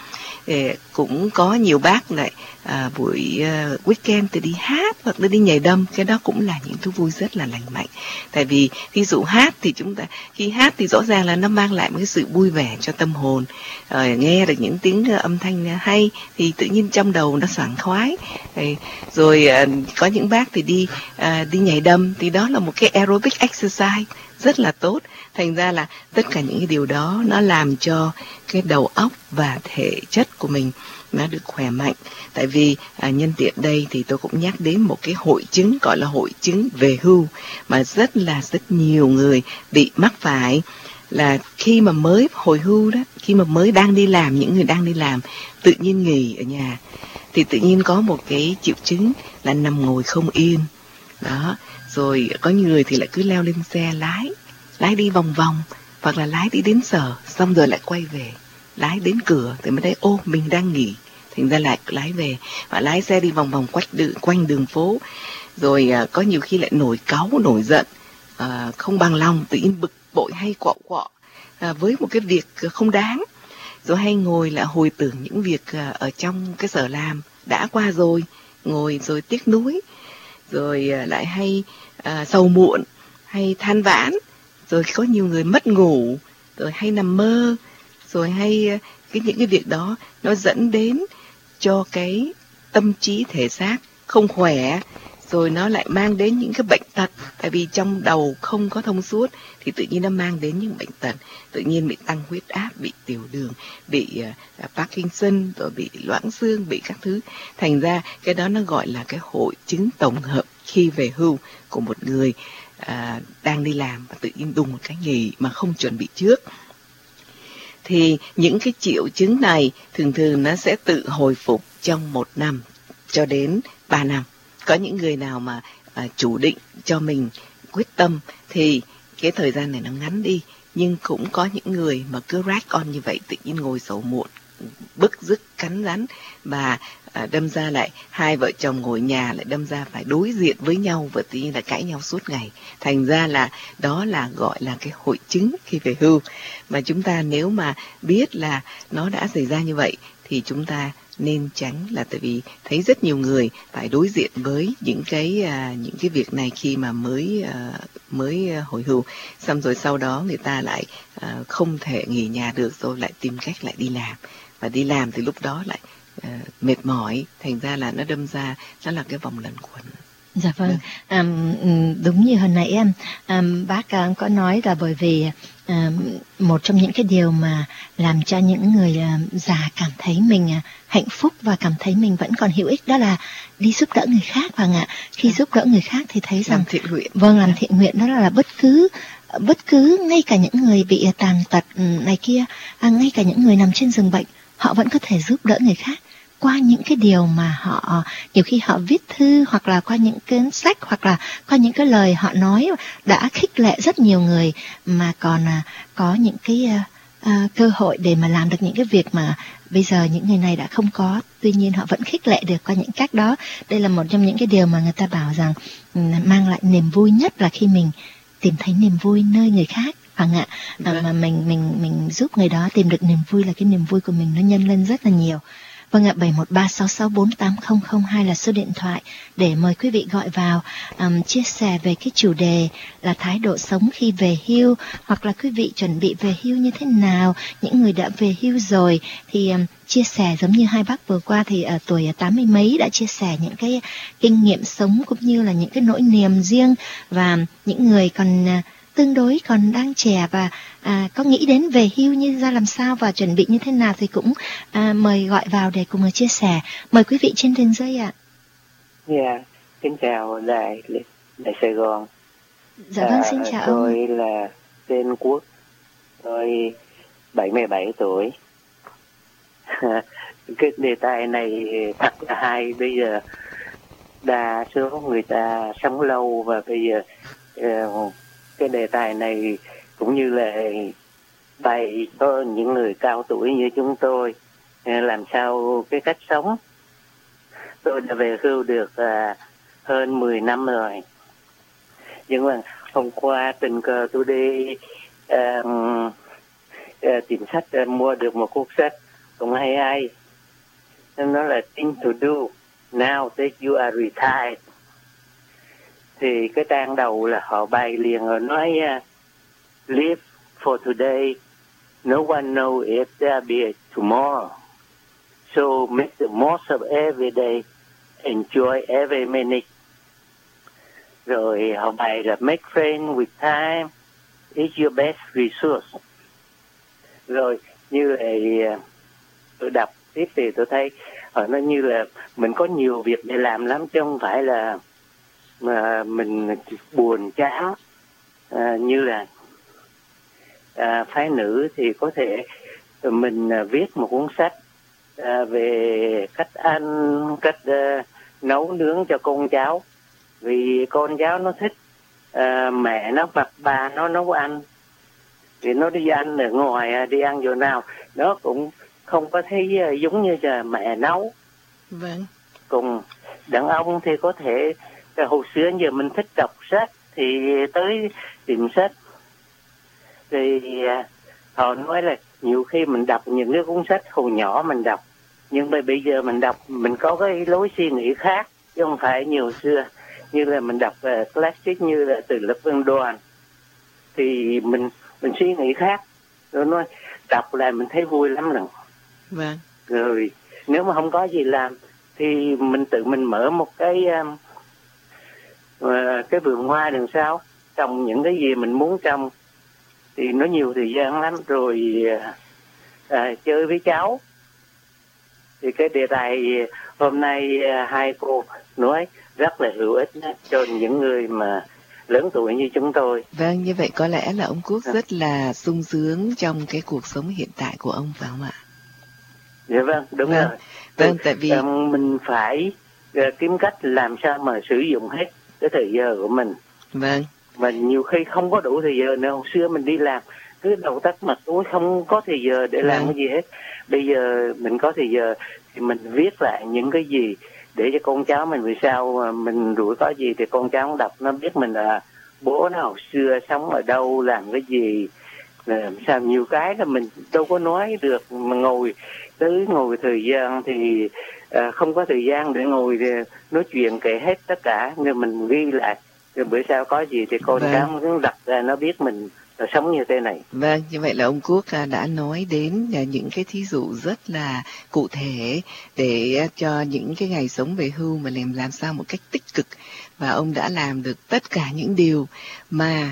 C: thì cũng có nhiều bác lại à, buổi uh, weekend thì đi hát hoặc là đi nhảy đâm. Cái đó cũng là những thú vui rất là lành mạnh. Tại vì ví dụ hát thì chúng ta khi hát thì rõ ràng là nó mang lại một cái sự vui vẻ cho tâm hồn. À, nghe được những tiếng âm thanh hay thì tự nhiên trong đầu nó sảng khoái. Rồi, rồi à, có những bác thì đi à, đi nhảy đâm thì đó là một cái aerobic exercise rất là tốt. Thành ra là tất cả những cái điều đó nó làm cho cái đầu óc và thể chất của mình nó được khỏe mạnh. Tại vì à, nhân tiện đây thì tôi cũng nhắc đến một cái hội chứng gọi là hội chứng về hưu mà rất là rất nhiều người bị mắc phải, là khi mà mới hồi hưu đó, khi mà mới đang đi làm, những người đang đi làm tự nhiên nghỉ ở nhà thì tự nhiên có một cái triệu chứng là nằm ngồi không yên đó. Rồi có nhiều người thì lại cứ leo lên xe lái lái đi vòng vòng, hoặc là lái đi đến sở xong rồi lại quay về, lái đến cửa thì mới thấy ô mình đang nghỉ, thành ra lại lái về, và lái xe đi vòng vòng quanh đường, quanh đường phố. Rồi à, có nhiều khi lại nổi cáu nổi giận, à, không bằng lòng, tự nhiên bực bội hay quạo quọ à, với một cái việc không đáng. Rồi hay ngồi lại hồi tưởng những việc à, ở trong cái sở làm đã qua rồi, ngồi rồi tiếc nuối. Rồi à, lại hay à, sầu muộn, hay than vãn. Rồi có nhiều người mất ngủ, rồi hay nằm mơ, rồi hay cái những cái việc đó nó dẫn đến cho cái tâm trí thể xác không khỏe, rồi nó lại mang đến những cái bệnh tật. Tại vì trong đầu không có thông suốt thì tự nhiên nó mang đến những bệnh tật, tự nhiên bị tăng huyết áp, bị tiểu đường, bị uh, Parkinson, rồi bị loãng xương, bị các thứ. Thành ra cái đó nó gọi là cái hội chứng tổng hợp khi về hưu của một người À, đang đi làm và tự nhiên đùng một cái nghỉ mà không chuẩn bị trước. Thì những cái triệu chứng này thường thường nó sẽ tự hồi phục trong một năm cho đến ba năm. Có những người nào mà à, chủ định cho mình quyết tâm thì cái thời gian này nó ngắn đi, nhưng cũng có những người mà cứ rack on như vậy, tự nhiên ngồi sầu muộn, bức rứt, cắn rắn, và à, đâm ra lại hai vợ chồng ngồi nhà lại đâm ra phải đối diện với nhau và tự nhiên là cãi nhau suốt ngày. Thành ra là đó là gọi là cái hội chứng khi về hưu. Mà chúng ta nếu mà biết là nó đã xảy ra như vậy thì chúng ta nên tránh, là tại vì thấy rất nhiều người phải đối diện với những cái à, những cái việc này khi mà mới à, mới hồi hưu, xong rồi sau đó người ta lại à, không thể nghỉ nhà được, rồi lại tìm cách lại đi làm, và đi làm thì lúc đó lại uh, mệt mỏi, thành ra là nó đâm ra nó là cái vòng luẩn quẩn.
B: Dạ vâng, à, đúng như hồi nãy em à, bác à, có nói là bởi vì à, một trong những cái điều mà làm cho những người à, già cảm thấy mình à, hạnh phúc và cảm thấy mình vẫn còn hữu ích đó là đi giúp đỡ người khác. Vâng ạ, khi giúp đỡ người khác thì thấy rằng
C: làm thiện nguyện.
B: Vâng, làm thiện nguyện đó là bất cứ bất cứ ngay cả những người bị tàn tật này kia, à, ngay cả những người nằm trên giường bệnh, họ vẫn có thể giúp đỡ người khác qua những cái điều mà họ, nhiều khi họ viết thư, hoặc là qua những cuốn sách, hoặc là qua những cái lời họ nói đã khích lệ rất nhiều người mà còn à, có những cái à, à, cơ hội để mà làm được những cái việc mà bây giờ những người này đã không có. Tuy nhiên họ vẫn khích lệ được qua những cách đó. Đây là một trong những cái điều mà người ta bảo rằng mang lại niềm vui nhất là khi mình tìm thấy niềm vui nơi người khác. Vâng ạ, à, mà mình mình mình giúp người đó tìm được niềm vui là cái niềm vui của mình nó nhân lên rất là nhiều. Vâng ạ, bảy một ba sáu sáu bốn tám không không hai là số điện thoại để mời quý vị gọi vào um, chia sẻ về cái chủ đề là thái độ sống khi về hưu, hoặc là quý vị chuẩn bị về hưu như thế nào. Những người đã về hưu rồi thì um, chia sẻ giống như hai bác vừa qua thì ở tuổi tám mươi mấy đã chia sẻ những cái kinh nghiệm sống cũng như là những cái nỗi niềm riêng, và những người còn uh, tương đối còn đang trẻ và à, có nghĩ đến về hưu như ra làm sao và chuẩn bị như thế nào thì cũng à, mời gọi vào để cùng chia sẻ. Mời quý vị trên đường dây ạ.
F: Dạ, yeah, kính chào đài đài Sài Gòn.
B: Dạ vâng, xin chào ông.
F: Tôi là tên Quốc, tôi bảy mươi bảy tuổi. Cái đề tài này thật là hay. Bây giờ đa số người ta sống lâu, và bây giờ uh, cái đề tài này cũng như là bày cho những người cao tuổi như chúng tôi làm sao cái cách sống. Tôi đã về hưu được à, hơn mười năm rồi, nhưng mà hôm qua tình cờ tôi đi à, à, tìm sách, à, mua được một cuốn sách cũng hay hay, nó là thing to do now that you are retired. Thì cái trang đầu là họ bày liền rồi nói uh, live for today, no one knows if there'll be a tomorrow, so make the most of every day, enjoy every minute. Rồi họ bày là make friends with time is your best resource. Rồi như là tôi đọc tiếp thì tôi thấy ở nó như là mình có nhiều việc để làm lắm, chứ không phải là mà mình buồn chán. À, như là à, phái nữ thì có thể mình à, viết một cuốn sách à, về cách ăn, cách à, nấu nướng cho con cháu, vì con cháu nó thích à, mẹ nó hoặc bà nó nấu ăn, thì nó đi ăn ở ngoài, đi ăn chỗ nào nó cũng không có thấy giống như là mẹ nấu.
C: Vâng.
F: Cùng đàn ông thì có thể hồi xưa giờ mình thích đọc sách thì tới tìm sách, thì họ nói là nhiều khi mình đọc những cái cuốn sách hồi nhỏ mình đọc, nhưng mà bây giờ mình đọc mình có cái lối suy nghĩ khác, chứ không phải nhiều xưa như là mình đọc uh, classic như là từ Lục Vân Đoàn thì mình mình suy nghĩ khác, rồi nói đọc lại mình thấy vui lắm rồi.
C: Vâng.
F: Rồi nếu mà không có gì làm thì mình tự mình mở một cái um, uh, cái vườn hoa đằng sau, trồng những cái gì mình muốn trồng thì nó nhiều thời gian lắm. Rồi uh, uh, chơi với cháu. Thì cái đề tài hôm nay uh, hai cô nói rất là hữu ích cho những người mà lớn tuổi như chúng tôi.
C: Vâng, như vậy có lẽ là ông Quốc rất là sung sướng trong cái cuộc sống hiện tại của ông, phải không ạ?
F: Dạ vâng, đúng
C: vâng.
F: rồi.
C: Vâng, tại vì
F: um, mình phải uh, kiếm cách làm sao mà sử dụng hết cái thời giờ của mình.
C: Vâng.
F: Mà nhiều khi không có đủ thời giờ nữa. Hồi xưa mình đi làm cứ đầu tắt mặt tối, không có thời giờ để làm vâng. cái gì hết. Bây giờ mình có thời giờ thì mình viết lại những cái gì để cho con cháu mình, vì sao mình rủi có gì thì con cháu đọc nó biết mình là bố nó hồi xưa sống ở đâu, làm cái gì, làm sao. Nhiều cái là mình đâu có nói được, mà ngồi tới ngồi thời gian thì à, không có thời gian để ngồi để nói chuyện kể hết tất cả, nên mình ghi lại, rồi bữa sau có gì thì con vâng. cháu nó đặt ra nó biết mình là sống như thế này.
C: Vâng, như vậy là ông Quốc đã nói đến những cái thí dụ rất là cụ thể để cho những cái ngày sống về hưu mà làm làm sao một cách tích cực, và ông đã làm được tất cả những điều mà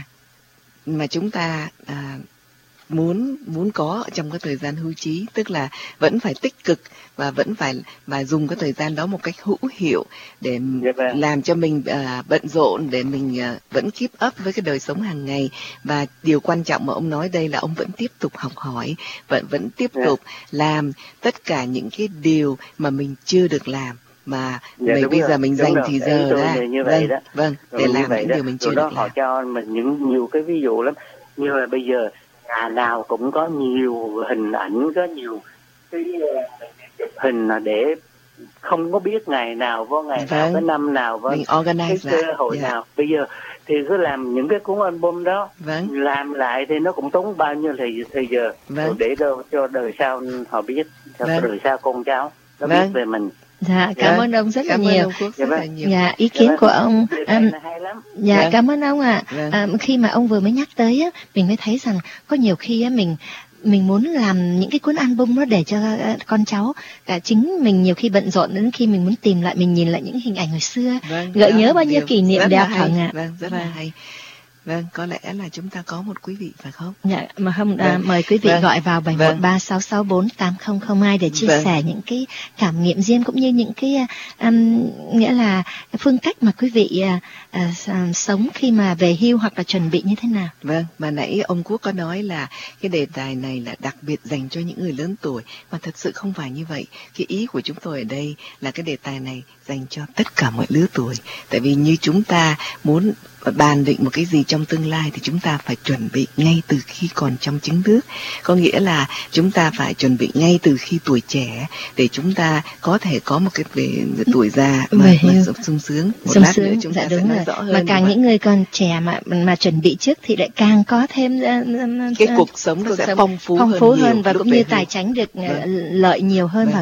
C: mà chúng ta à, muốn muốn có trong cái thời gian hưu trí, tức là vẫn phải tích cực và vẫn phải mà dùng cái thời gian đó một cách hữu hiệu để yeah, làm cho mình uh, bận rộn, để mình uh, vẫn keep up với cái đời sống hàng ngày. Và điều quan trọng mà ông nói đây là ông vẫn tiếp tục học hỏi, vẫn vẫn tiếp yeah. tục làm tất cả những cái điều mà mình chưa được làm, mà dạ, mình bây rồi, giờ mình dành thì giờ ra
F: như
C: vâng,
F: vậy đó.
C: vâng để
F: rồi
C: làm những
F: đó.
C: điều mình chưa
F: rồi
C: được
F: đó
C: làm.
F: Họ cho mình những nhiều cái ví dụ lắm, như là bây giờ nhà nào cũng có nhiều hình ảnh, có nhiều cái chụp hình để không có biết ngày nào có ngày vâng. nào, cái năm nào có cái cơ hội yeah. nào. Bây giờ thì cứ làm những cái cuốn album đó, vâng. làm lại thì nó cũng tốn bao nhiêu thời, thời giờ vâng. rồi để đâu cho đời sau họ biết, cho vâng. đời sau con cháu nó vâng. biết về mình.
B: Dạ, cảm dạ. ơn ông rất
C: cảm
B: là nhiều.
C: Rất là nhiều.
B: Dạ, ý kiến dạ. của ông um, dạ
C: dạ.
B: cảm ơn ông ạ.
C: Dạ.
B: À, khi mà ông vừa mới nhắc tới á, mình mới thấy rằng có nhiều khi á, mình mình muốn làm những cái cuốn album đó để cho con cháu, cả chính mình nhiều khi bận rộn, đến khi mình muốn tìm lại, mình nhìn lại những hình ảnh hồi xưa, vâng, gợi nhớ bao nhiêu kỷ niệm đẹp hẳn ạ.
C: Vâng, rất là hay. Vâng, có lẽ là chúng ta có một quý vị phải không?
B: Dạ, mà không, vâng. à, mời quý vị vâng. gọi vào bảy một ba sáu sáu bốn tám không không hai để chia vâng. sẻ những cái cảm nghiệm riêng, cũng như những cái um, nghĩa là phương cách mà quý vị uh, uh, sống khi mà về hưu hoặc là chuẩn bị như thế nào.
C: Vâng, mà nãy ông Quốc có nói là cái đề tài này là đặc biệt dành cho những người lớn tuổi, mà thật sự không phải như vậy. Cái ý của chúng tôi ở đây là cái đề tài này dành cho tất cả mọi lứa tuổi, tại vì như chúng ta muốn bàn định một cái gì trong tương lai thì chúng ta phải chuẩn bị ngay từ khi còn trong trứng nước. Có nghĩa là chúng ta phải chuẩn bị ngay từ khi tuổi trẻ để chúng ta có thể có một cái về tuổi già mà, mà sung sướng. Một
B: sung
C: lát
B: sướng,
C: nữa chúng
B: dạ
C: ta
B: đúng
C: sẽ
B: rồi.
C: rõ hơn.
B: Mà càng những người còn trẻ mà mà chuẩn bị trước thì lại càng có thêm uh,
C: cái cuộc sống nó
B: cuộc
C: sẽ
B: sống
C: phong phú
B: phong
C: hơn,
B: phú
C: nhiều
B: hơn và cũng như
C: hưu.
B: tài chính được
C: Vâng.
B: lợi nhiều hơn,
C: vâng.
B: phải không ạ?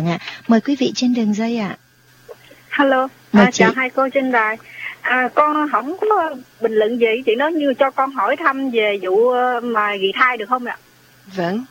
B: Mời quý vị trên đường dây ạ.
G: Hello, à, chào hai cô trên đài. À, con không có bình luận gì, chị nói như cho con hỏi thăm về vụ mà dị thai được không ạ?
C: Vâng.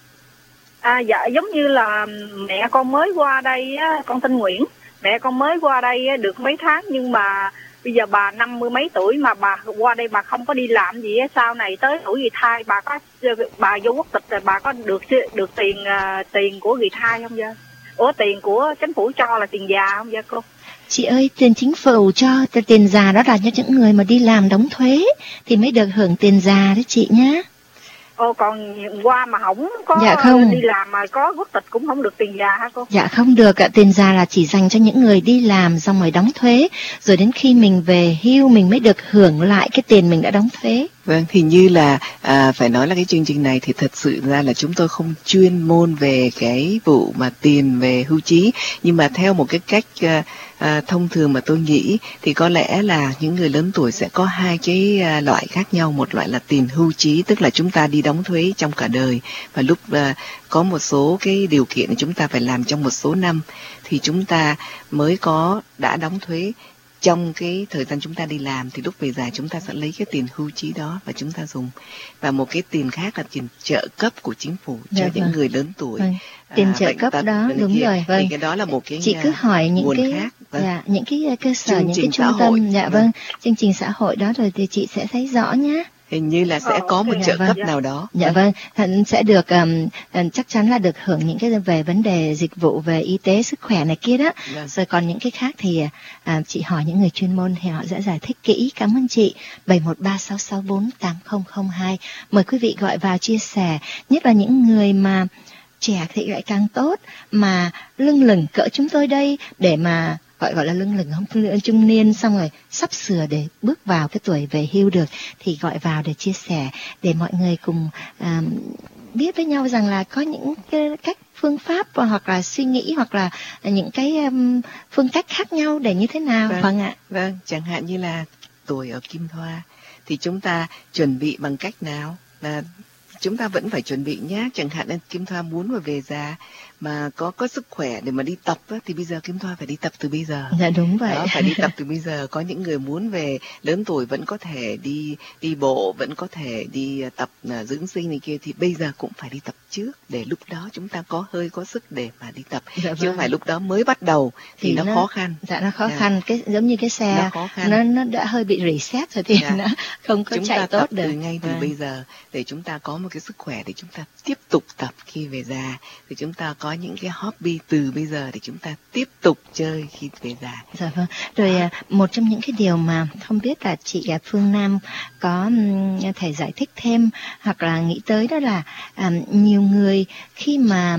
G: À, dạ giống như là mẹ con mới qua đây, con tên Nguyễn. Mẹ con mới qua đây được mấy tháng nhưng mà bây giờ bà năm mươi mấy tuổi mà bà qua đây bà không có đi làm gì á, sau này tới tuổi dị thai bà có bà vô quốc tịch rồi bà có được được tiền uh, tiền của dị thai không vậy? Ủa tiền của chính phủ cho là tiền già không vậy cô?
B: Chị ơi, tiền chính phủ cho tiền già đó là cho những người mà đi làm đóng thuế thì mới được hưởng tiền già đấy chị nhá.
G: Ồ, còn qua mà không có
B: dạ không.
G: đi làm mà có quốc tịch cũng không được tiền già hả cô?
B: Dạ không được ạ, tiền già là chỉ dành cho những người đi làm xong rồi đóng thuế, rồi đến khi mình về hưu mình mới được hưởng lại cái tiền mình đã đóng thuế.
C: Vâng, thì như là à, phải nói là cái chương trình này thì thật sự ra là chúng tôi không chuyên môn về cái vụ mà tiền về hưu trí, nhưng mà theo một cái cách à, à, thông thường mà tôi nghĩ thì có lẽ là những người lớn tuổi sẽ có hai cái à, loại khác nhau. Một loại là tiền hưu trí, tức là chúng ta đi đóng thuế trong cả đời, và lúc à, có một số cái điều kiện chúng ta phải làm trong một số năm thì chúng ta mới có đã đóng thuế trong cái thời gian chúng ta đi làm, thì lúc về già chúng ta sẽ lấy cái tiền hưu trí đó và chúng ta dùng. Và một cái tiền khác là tiền trợ cấp của chính phủ cho dạ, những vâng. người lớn tuổi.
B: Vâng. Tiền à, trợ cấp tật, đó đúng kia. Rồi. Vâng.
C: Thì cái đó là một cái
B: chị cứ hỏi những cái khác. Vâng. Dạ, những cái cơ sở, chương những cái trung tâm, hội. dạ vâng. vâng, chương trình xã hội đó rồi thì chị sẽ thấy rõ nhé.
C: Hình như là sẽ có một dạ, trợ vâng. cấp nào đó.
B: Dạ vâng, vâng. Sẽ được um, chắc chắn là được hưởng những cái về vấn đề dịch vụ về y tế, sức khỏe này kia đó. Vâng. Rồi còn những cái khác thì uh, chị hỏi những người chuyên môn thì họ sẽ giải thích kỹ. Cảm ơn chị. bảy một ba sáu sáu bốn tám không không hai. Mời quý vị gọi vào chia sẻ, nhất là những người mà trẻ thì lại càng tốt, mà lưng lửng cỡ chúng tôi đây để mà gọi gọi là lưng lửng không trung niên xong rồi sắp sửa để bước vào cái tuổi về hưu được thì gọi vào để chia sẻ, để mọi người cùng à, biết với nhau rằng là có những cái cách phương pháp hoặc là suy nghĩ hoặc là những cái um, phương cách khác nhau để như thế nào.
C: Vâng,
B: vâng ạ.
C: Vâng, chẳng hạn như là tuổi ở Kim Thoa thì chúng ta chuẩn bị bằng cách nào là chúng ta vẫn phải chuẩn bị nhé. Chẳng hạn là Kim Thoa muốn mà về già mà có có sức khỏe để mà đi tập á, thì bây giờ Kim Thoa phải đi tập từ bây giờ.
B: Dạ đúng vậy.
C: Đó, phải đi tập từ bây giờ. Có những người muốn về lớn tuổi vẫn có thể đi đi bộ, vẫn có thể đi tập uh, dưỡng sinh này kia, thì bây giờ cũng phải đi tập trước để lúc đó chúng ta có hơi có sức để mà đi tập. Dạ vâng. Chứ không phải lúc đó mới bắt đầu thì, thì nó, nó khó khăn.
B: Dạ nó khó dạ. khăn, cái giống như cái xe nó, nó nó đã hơi bị reset rồi thì dạ. nó không có
C: chúng
B: chạy
C: ta
B: tốt
C: tập
B: được.
C: Từ ngay từ
B: vâng.
C: bây giờ để chúng ta có một cái sức khỏe để chúng ta tiếp tục tập khi về già, thì chúng ta có những cái hobby từ bây giờ để chúng ta tiếp tục chơi khi về già.
B: Dạ vâng. Rồi à, một trong những cái điều mà không biết là chị Phương Nam có um, thể giải thích thêm hoặc là nghĩ tới đó là um, nhiều người khi mà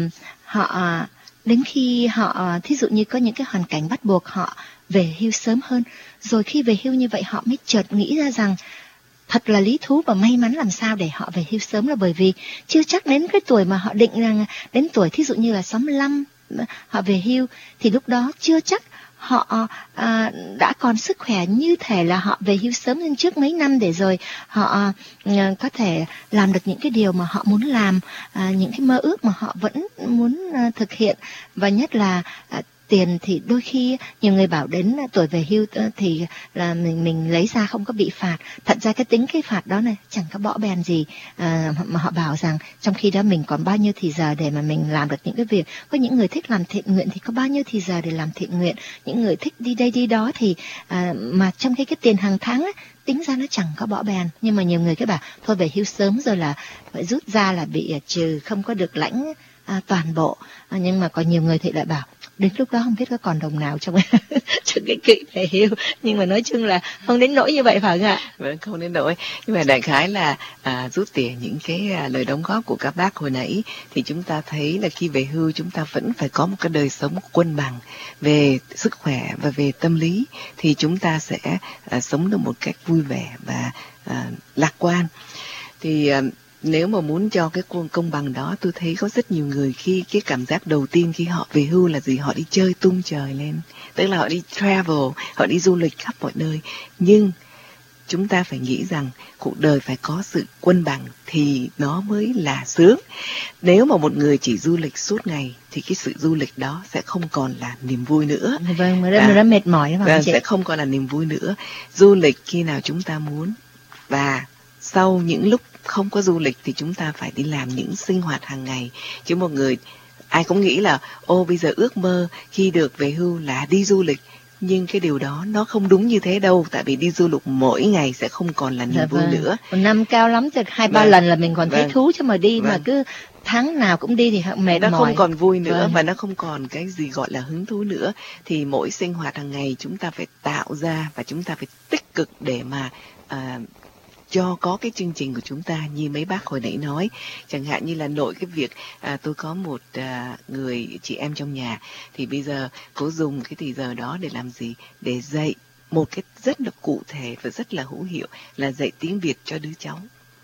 B: họ đến khi họ thí dụ như có những cái hoàn cảnh bắt buộc họ về hưu sớm hơn, rồi khi về hưu như vậy họ mới chợt nghĩ ra rằng thật là lý thú và may mắn làm sao để họ về hưu sớm, là bởi vì chưa chắc đến cái tuổi mà họ định rằng đến tuổi thí dụ như là sáu mươi lăm họ về hưu thì lúc đó chưa chắc họ à, đã còn sức khỏe như thể là họ về hưu sớm hơn trước mấy năm để rồi họ à, có thể làm được những cái điều mà họ muốn làm, à, những cái mơ ước mà họ vẫn muốn à, thực hiện. Và nhất là à, tiền thì đôi khi nhiều người bảo đến tuổi về hưu thì là mình mình lấy ra không có bị phạt. Thật ra cái tính cái phạt đó này chẳng có bỏ bèn gì, à, mà họ bảo rằng trong khi đó mình còn bao nhiêu thì giờ để mà mình làm được những cái việc. Có những người thích làm thiện nguyện thì có bao nhiêu thì giờ để làm thiện nguyện, những người thích đi đây đi đó thì à, mà trong cái cái tiền hàng tháng ấy, tính ra nó chẳng có bỏ bèn. Nhưng mà nhiều người cứ bảo thôi về hưu sớm rồi là phải rút ra là bị trừ, không có được lãnh à, toàn bộ. À, nhưng mà có nhiều người thì lại bảo đến lúc đó không biết có còn đồng nào trong trong cái kỵ về hưu. Nhưng mà nói chung là không đến nỗi như vậy phải không ạ?
C: Vâng, không đến nỗi. Nhưng mà đại khái là à, rút tỉa những cái à, lời đóng góp của các bác hồi nãy thì chúng ta thấy là khi về hưu chúng ta vẫn phải có một cái đời sống cân bằng về sức khỏe và về tâm lý, thì chúng ta sẽ à, sống được một cách vui vẻ và à, lạc quan. Thì à, nếu mà muốn cho cái công bằng đó, tôi thấy có rất nhiều người khi cái cảm giác đầu tiên khi họ về hưu là gì? Họ đi chơi tung trời lên, tức là họ đi travel, họ đi du lịch khắp mọi nơi. Nhưng chúng ta phải nghĩ rằng cuộc đời phải có sự cân bằng thì nó mới là sướng. Nếu mà một người chỉ du lịch suốt ngày thì cái sự du lịch đó sẽ không còn là niềm vui nữa.
B: Vâng, nó rất, rất mệt mỏi đó
C: vâng, sẽ không còn là niềm vui nữa. Du lịch khi nào chúng ta muốn, và sau những lúc không có du lịch thì chúng ta phải đi làm những sinh hoạt hàng ngày. Chứ một người, ai cũng nghĩ là ô bây giờ ước mơ khi được về hưu là đi du lịch. Nhưng cái điều đó nó không đúng như thế đâu. Tại vì đi du lịch mỗi ngày sẽ không còn là niềm dạ, vui
B: vâng.
C: nữa.
B: Một năm cao lắm thì hai ba
C: vâng.
B: lần là mình còn thấy
C: vâng.
B: thú, chứ mà đi
C: vâng.
B: mà cứ tháng nào cũng đi thì mệt
C: nó
B: mỏi.
C: Nó không còn vui nữa
B: vâng.
C: và nó không còn cái gì gọi là hứng thú nữa. Thì mỗi sinh hoạt hàng ngày chúng ta phải tạo ra và chúng ta phải tích cực để mà à, cho có cái chương trình của chúng ta như mấy bác hồi nãy nói. Chẳng hạn như là nội cái việc à, tôi có một à, người chị em trong nhà thì bây giờ cô dùng cái thời giờ đó để làm gì? Để dạy một cái rất là cụ thể và rất là hữu hiệu là dạy tiếng Việt cho đứa cháu.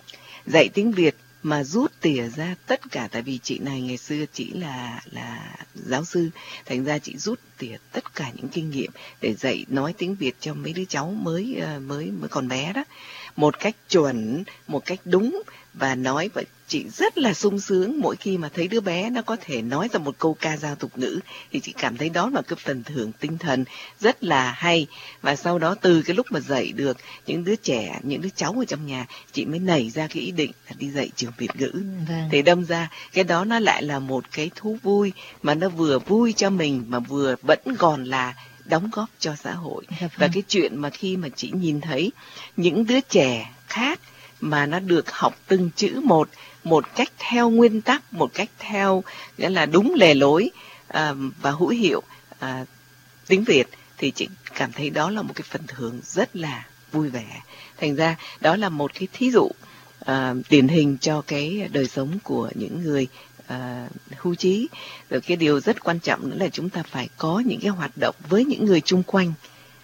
C: Dạy tiếng Việt mà rút tỉa ra tất cả, tại vì chị này ngày xưa chỉ là là giáo sư, thành ra chị rút tỉa tất cả những kinh nghiệm để dạy nói tiếng Việt cho mấy đứa cháu mới mới mới còn bé đó, một cách chuẩn, một cách đúng, và nói vậy chị rất là sung sướng mỗi khi mà thấy đứa bé nó có thể nói ra một câu ca dao tục ngữ, thì chị cảm thấy đó là cái phần thưởng tinh thần rất là hay. Và sau đó từ cái lúc mà dạy được những đứa trẻ, những đứa cháu ở trong nhà, chị mới nảy ra cái ý định là đi dạy trường Việt ngữ.
B: Vâng.
C: Thì đâm ra cái đó nó lại là một cái thú vui mà nó vừa vui cho mình mà vừa vẫn còn là đóng góp cho xã hội.
B: Dạ, vâng.
C: Và cái chuyện mà khi mà chị nhìn thấy những đứa trẻ khác mà nó được học từng chữ một, một cách theo nguyên tắc, một cách theo nghĩa là đúng lề lối à, và hữu hiệu à, tiếng Việt, thì chị cảm thấy đó là một cái phần thưởng rất là vui vẻ. Thành ra đó là một cái thí dụ à, điển hình cho cái đời sống của những người à, hưu trí. Rồi cái điều rất quan trọng nữa là chúng ta phải có những cái hoạt động với những người chung quanh,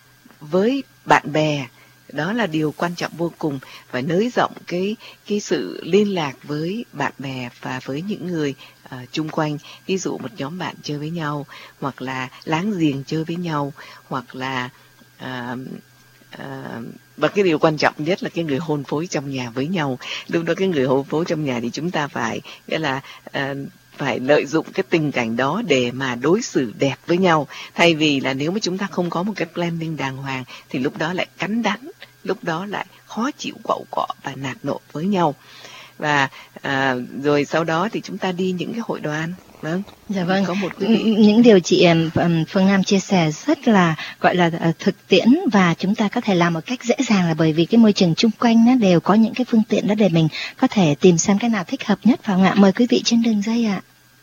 C: với bạn bè. Đó là điều quan trọng vô cùng, phải nới rộng cái cái sự liên lạc với bạn bè và với những người uh, chung quanh. Ví dụ một nhóm bạn chơi với nhau, hoặc là láng giềng chơi với nhau, hoặc là uh, uh, và cái điều quan trọng nhất là cái người hôn phối trong nhà với nhau. Lúc đó cái người hôn phối trong nhà thì chúng ta phải nghĩa là uh, phải lợi dụng cái tình cảnh đó để mà đối xử đẹp với nhau. Thay vì là nếu mà chúng ta không có một cái planning đàng hoàng thì lúc đó lại cắn đắn, lúc đó lại khó chịu quẩu quọ và nạt nộ với nhau. Và à, rồi sau đó thì chúng ta đi những cái hội đoàn. Vâng.
B: Dạ vâng.
C: Có một quý vị.
B: Những điều chị um, Phương Nam chia sẻ rất là gọi là uh, thực tiễn, và chúng ta có thể làm một cách dễ dàng là bởi vì cái môi trường chung quanh nó đều có những cái phương tiện đó để mình có thể tìm xem cái nào thích hợp nhất, phải không ạ? Mời quý vị trên đường dây ạ.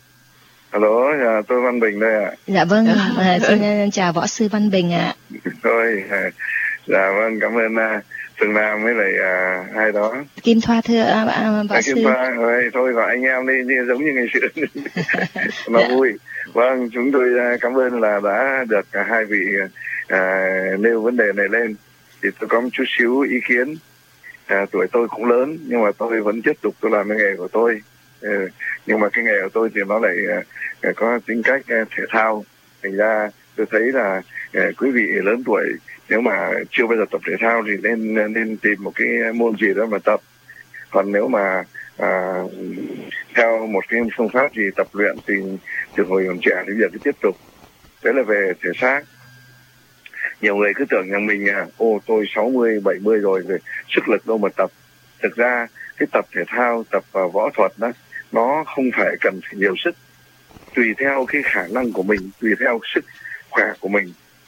H: Alo, dạ, tôi Văn Bình đây ạ.
B: Dạ vâng, à, xin chào võ sư Văn Bình ạ.
H: Thôi, dạ vâng, cảm ơn uh, Phương Nam với lại uh, ai đó.
B: Kim Thoa thưa uh, uh, võ
H: à,
B: sư.
H: Kim Thoa, thôi, thôi gọi anh em đi, như, giống như ngày xưa. Nó dạ. Vui. Vâng, chúng tôi uh, cảm ơn là đã được uh, hai vị uh, nêu vấn đề này lên. Thì tôi có một chút xíu ý kiến. Uh, tuổi tôi cũng lớn, nhưng mà tôi vẫn tiếp tục tôi làm cái nghề của tôi. Uh, nhưng mà cái nghề của tôi thì nó lại uh, có tính cách uh, thể thao. Thành ra tôi thấy là uh, quý vị lớn tuổi nếu mà chưa bao giờ tập thể thao thì nên nên tìm một cái môn gì đó mà tập. Còn nếu mà à, theo một cái phương pháp gì tập luyện thì từ hồi còn trẻ thì giờ cứ tiếp tục. Đấy là về thể xác. Nhiều người cứ tưởng rằng mình à, ô tôi sáu mươi, bảy mươi rồi, về sức lực đâu mà tập. Thực ra cái tập thể thao, tập uh, võ thuật đó, nó không phải cần phải nhiều sức. Tùy theo cái khả năng của mình, tùy theo sức khỏe của mình,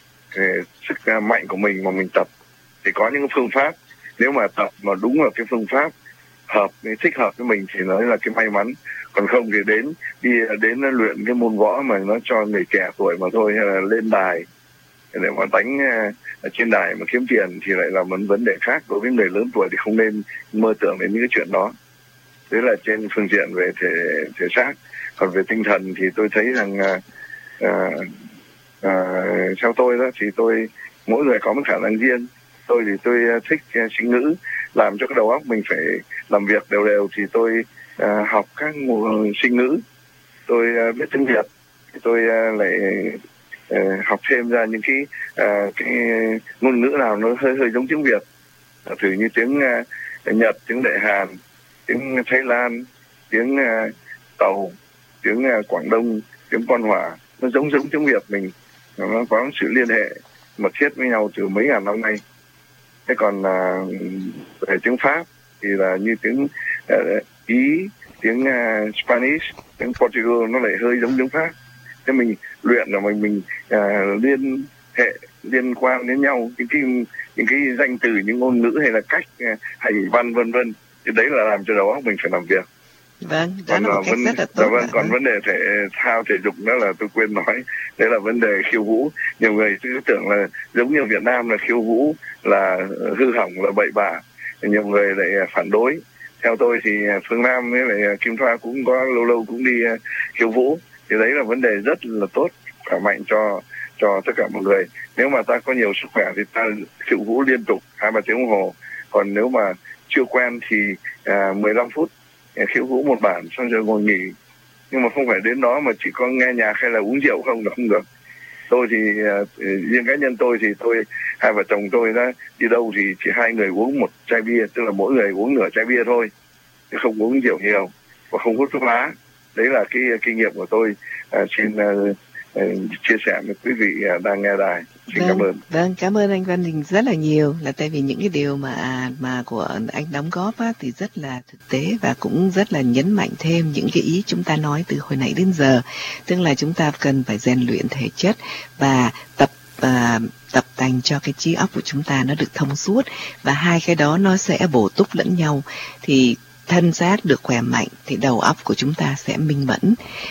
H: sức mạnh của mình mà mình tập. Thì có những phương pháp, nếu mà tập mà đúng là cái phương pháp hợp, thích hợp với mình thì nó là cái may mắn. Còn không thì đến đi đến luyện cái môn võ mà nó cho người trẻ tuổi mà thôi, hay là lên đài để mà đánh uh, trên đài mà kiếm tiền thì lại là một vấn đề khác. Đối với người lớn tuổi thì không nên mơ tưởng đến những cái chuyện đó. Đấy là trên phương diện về thể thể xác. Còn về tinh thần thì tôi thấy rằng uh, uh, uh, theo tôi đó thì tôi mỗi người có một khả năng riêng. Tôi thì tôi uh, thích uh, sinh ngữ, làm cho cái đầu óc mình phải làm việc đều đều thì tôi uh, học các ngôn sinh ngữ. Tôi uh, biết tiếng Việt thì tôi uh, lại uh, học thêm ra những cái uh, cái ngôn ngữ nào nó hơi hơi giống tiếng Việt Thử như tiếng uh, Nhật, tiếng Đại Hàn, tiếng Thái Lan, tiếng uh, Tàu, tiếng uh, Quảng Đông, tiếng Quan Hòa, nó giống giống tiếng Việt mình, nó có sự liên hệ mật thiết với nhau từ mấy ngàn năm nay. Thế còn uh, về tiếng Pháp thì là như tiếng uh, Ý, tiếng uh, Spanish, tiếng Portugal nó lại hơi giống tiếng Pháp. Thế mình luyện rồi mình mình uh, liên hệ liên quan đến nhau những cái những cái danh từ, những ngôn ngữ hay là cách uh, hành văn vân vân. Thì đấy là làm cho đầu óc mình phải làm việc.
C: Vâng, đó còn là một cách vấn, rất là tốt.
H: Vâng, còn vấn đề thể thao, thể dục đó là tôi quên nói. Đấy là vấn đề khiêu vũ. Nhiều người cứ tưởng là giống như Việt Nam là khiêu vũ là hư hỏng, là bậy bạ. Nhiều người lại phản đối. Theo tôi thì Phương Nam với lại Kim Thoa cũng có lâu lâu cũng đi khiêu vũ. Thì đấy là vấn đề rất là tốt, khỏe mạnh cho cho tất cả mọi người. Nếu mà ta có nhiều sức khỏe thì ta khiêu vũ liên tục hai ba tiếng đồng hồ. Còn nếu mà chưa quen thì à, mười lăm phút khiêu vũ một bản xong rồi ngồi nghỉ. Nhưng mà không phải đến đó mà chỉ có nghe nhạc hay là uống rượu không là không được. Tôi thì uh, riêng cá nhân tôi thì tôi hai vợ chồng tôi đã đi đâu thì chỉ hai người uống một chai bia, tức là mỗi người uống nửa chai bia thôi, chứ không uống rượu nhiều và không hút thuốc lá. Đấy là cái kinh nghiệm của tôi. Uh, xin uh, uh, chia sẻ với quý vị uh, đang nghe đài. Xin
C: vâng,
H: cảm ơn.
C: Vâng, cảm ơn anh Văn Đình rất là nhiều, là tại vì những cái điều mà mà của anh đóng góp á, thì rất là thực tế và cũng rất là nhấn mạnh thêm những cái ý chúng ta nói từ hồi nãy đến giờ, tức là chúng ta cần phải rèn luyện thể chất và tập uh, tập tành cho cái trí óc của chúng ta nó được thông suốt, và hai cái đó nó sẽ bổ túc lẫn nhau. Thì thân xác được khỏe mạnh thì đầu óc của chúng ta sẽ minh mẫn,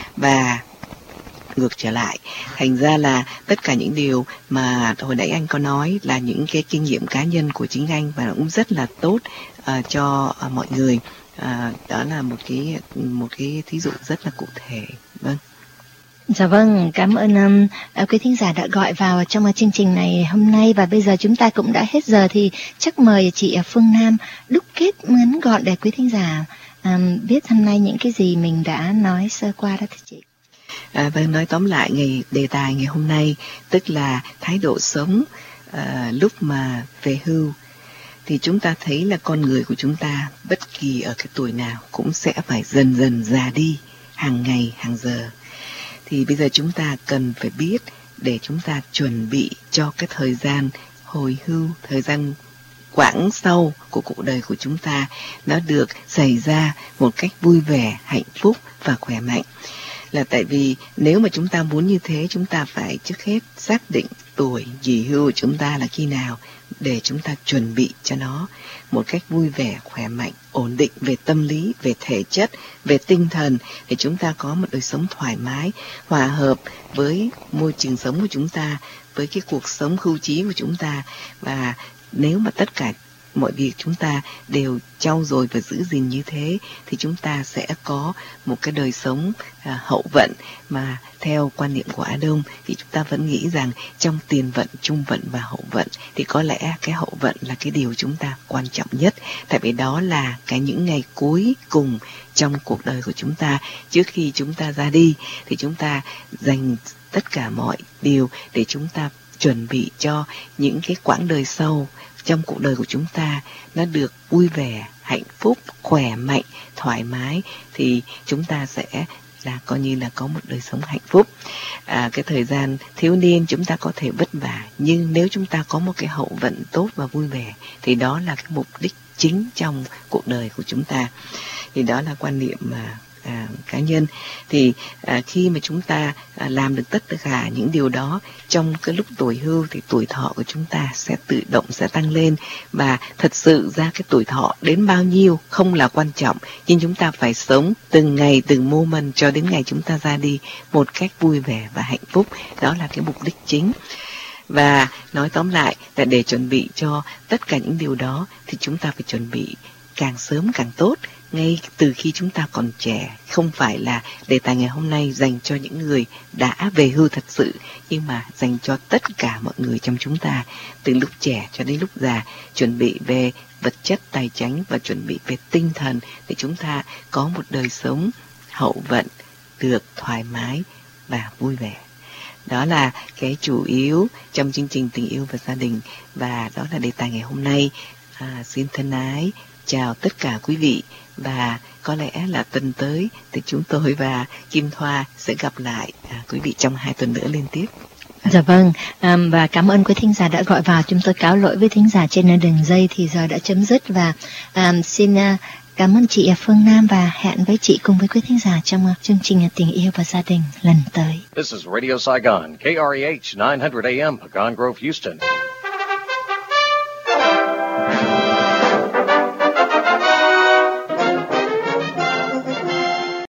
C: và ngược trở lại. Thành ra là tất cả những điều mà hồi nãy anh có nói là những cái kinh nghiệm cá nhân của chính anh và cũng rất là tốt uh, cho uh, mọi người. Uh, đó là một cái một cái thí dụ rất là cụ thể. Vâng.
B: Dạ vâng, cảm ơn um, quý thính giả đã gọi vào trong chương trình này hôm nay, và bây giờ chúng ta cũng đã hết giờ thì chắc mời chị Phương Nam đúc kết ngắn gọn để quý thính giả um, biết hôm nay những cái gì mình đã nói sơ qua đó thưa chị.
C: À, vâng, nói tóm lại ngày đề tài ngày hôm nay tức là thái độ sống à, lúc mà về hưu. Thì chúng ta thấy là con người của chúng ta bất kỳ ở cái tuổi nào cũng sẽ phải dần dần già đi, hàng ngày hàng giờ. Thì bây giờ chúng ta cần phải biết để chúng ta chuẩn bị cho cái thời gian hồi hưu, thời gian quãng sau của cuộc đời của chúng ta nó được xảy ra một cách vui vẻ, hạnh phúc và khỏe mạnh. Là tại vì nếu mà chúng ta muốn như thế, chúng ta phải trước hết xác định tuổi nghỉ hưu của chúng ta là khi nào để chúng ta chuẩn bị cho nó một cách vui vẻ, khỏe mạnh, ổn định về tâm lý, về thể chất, về tinh thần, để chúng ta có một đời sống thoải mái, hòa hợp với môi trường sống của chúng ta, với cái cuộc sống hưu trí của chúng ta. Và nếu mà tất cả mọi việc chúng ta đều trau dồi và giữ gìn như thế thì chúng ta sẽ có một cái đời sống à, hậu vận. Mà theo quan niệm của Á Đông thì chúng ta vẫn nghĩ rằng trong tiền vận, trung vận và hậu vận thì có lẽ cái hậu vận là cái điều chúng ta quan trọng nhất, tại vì đó là cái những ngày cuối cùng trong cuộc đời của chúng ta. Trước khi chúng ta ra đi thì chúng ta dành tất cả mọi điều để chúng ta chuẩn bị cho những cái quãng đời sau trong cuộc đời của chúng ta nó được vui vẻ, hạnh phúc, khỏe mạnh, thoải mái, thì chúng ta sẽ là coi như là có một đời sống hạnh phúc. À, cái thời gian thiếu niên chúng ta có thể vất vả, nhưng nếu chúng ta có một cái hậu vận tốt và vui vẻ thì đó là cái mục đích chính trong cuộc đời của chúng ta. Thì đó là quan niệm mà À, cá nhân. Thì à, khi mà chúng ta à, làm được tất cả những điều đó trong cái lúc tuổi hưu thì tuổi thọ của chúng ta sẽ tự động sẽ tăng lên. Và thật sự ra cái tuổi thọ đến bao nhiêu không là quan trọng, nhưng chúng ta phải sống từng ngày, từng moment cho đến ngày chúng ta ra đi một cách vui vẻ và hạnh phúc. Đó là cái mục đích chính. Và nói tóm lại là để chuẩn bị cho tất cả những điều đó thì chúng ta phải chuẩn bị càng sớm càng tốt, ngay từ khi chúng ta còn trẻ. Không phải là đề tài ngày hôm nay dành cho những người đã về hưu thật sự, nhưng mà dành cho tất cả mọi người trong chúng ta, từ lúc trẻ cho đến lúc già, chuẩn bị về vật chất tài chánh và chuẩn bị về tinh thần để chúng ta có một đời sống hậu vận được thoải mái và vui vẻ. Đó là cái chủ yếu trong chương trình Tình Yêu và Gia Đình, và đó là đề tài ngày hôm nay. À, xin thân ái chào tất cả quý vị, và có lẽ là tuần tới thì chúng tôi và Kim Thoa sẽ gặp lại à, quý vị trong hai tuần nữa liên tiếp.
B: Dạ vâng, à, và cảm ơn quý thính giả đã gọi vào. Chúng tôi cáo lỗi với thính giả trên đường dây thì giờ đã chấm dứt, và à, xin à, cảm ơn chị Phương Nam và hẹn với chị cùng với quý thính giả trong uh, chương trình Tình Yêu và Gia Đình lần tới.
I: This is Radio Saigon, K R E H nine hundred A M, Pecan Grove, Houston.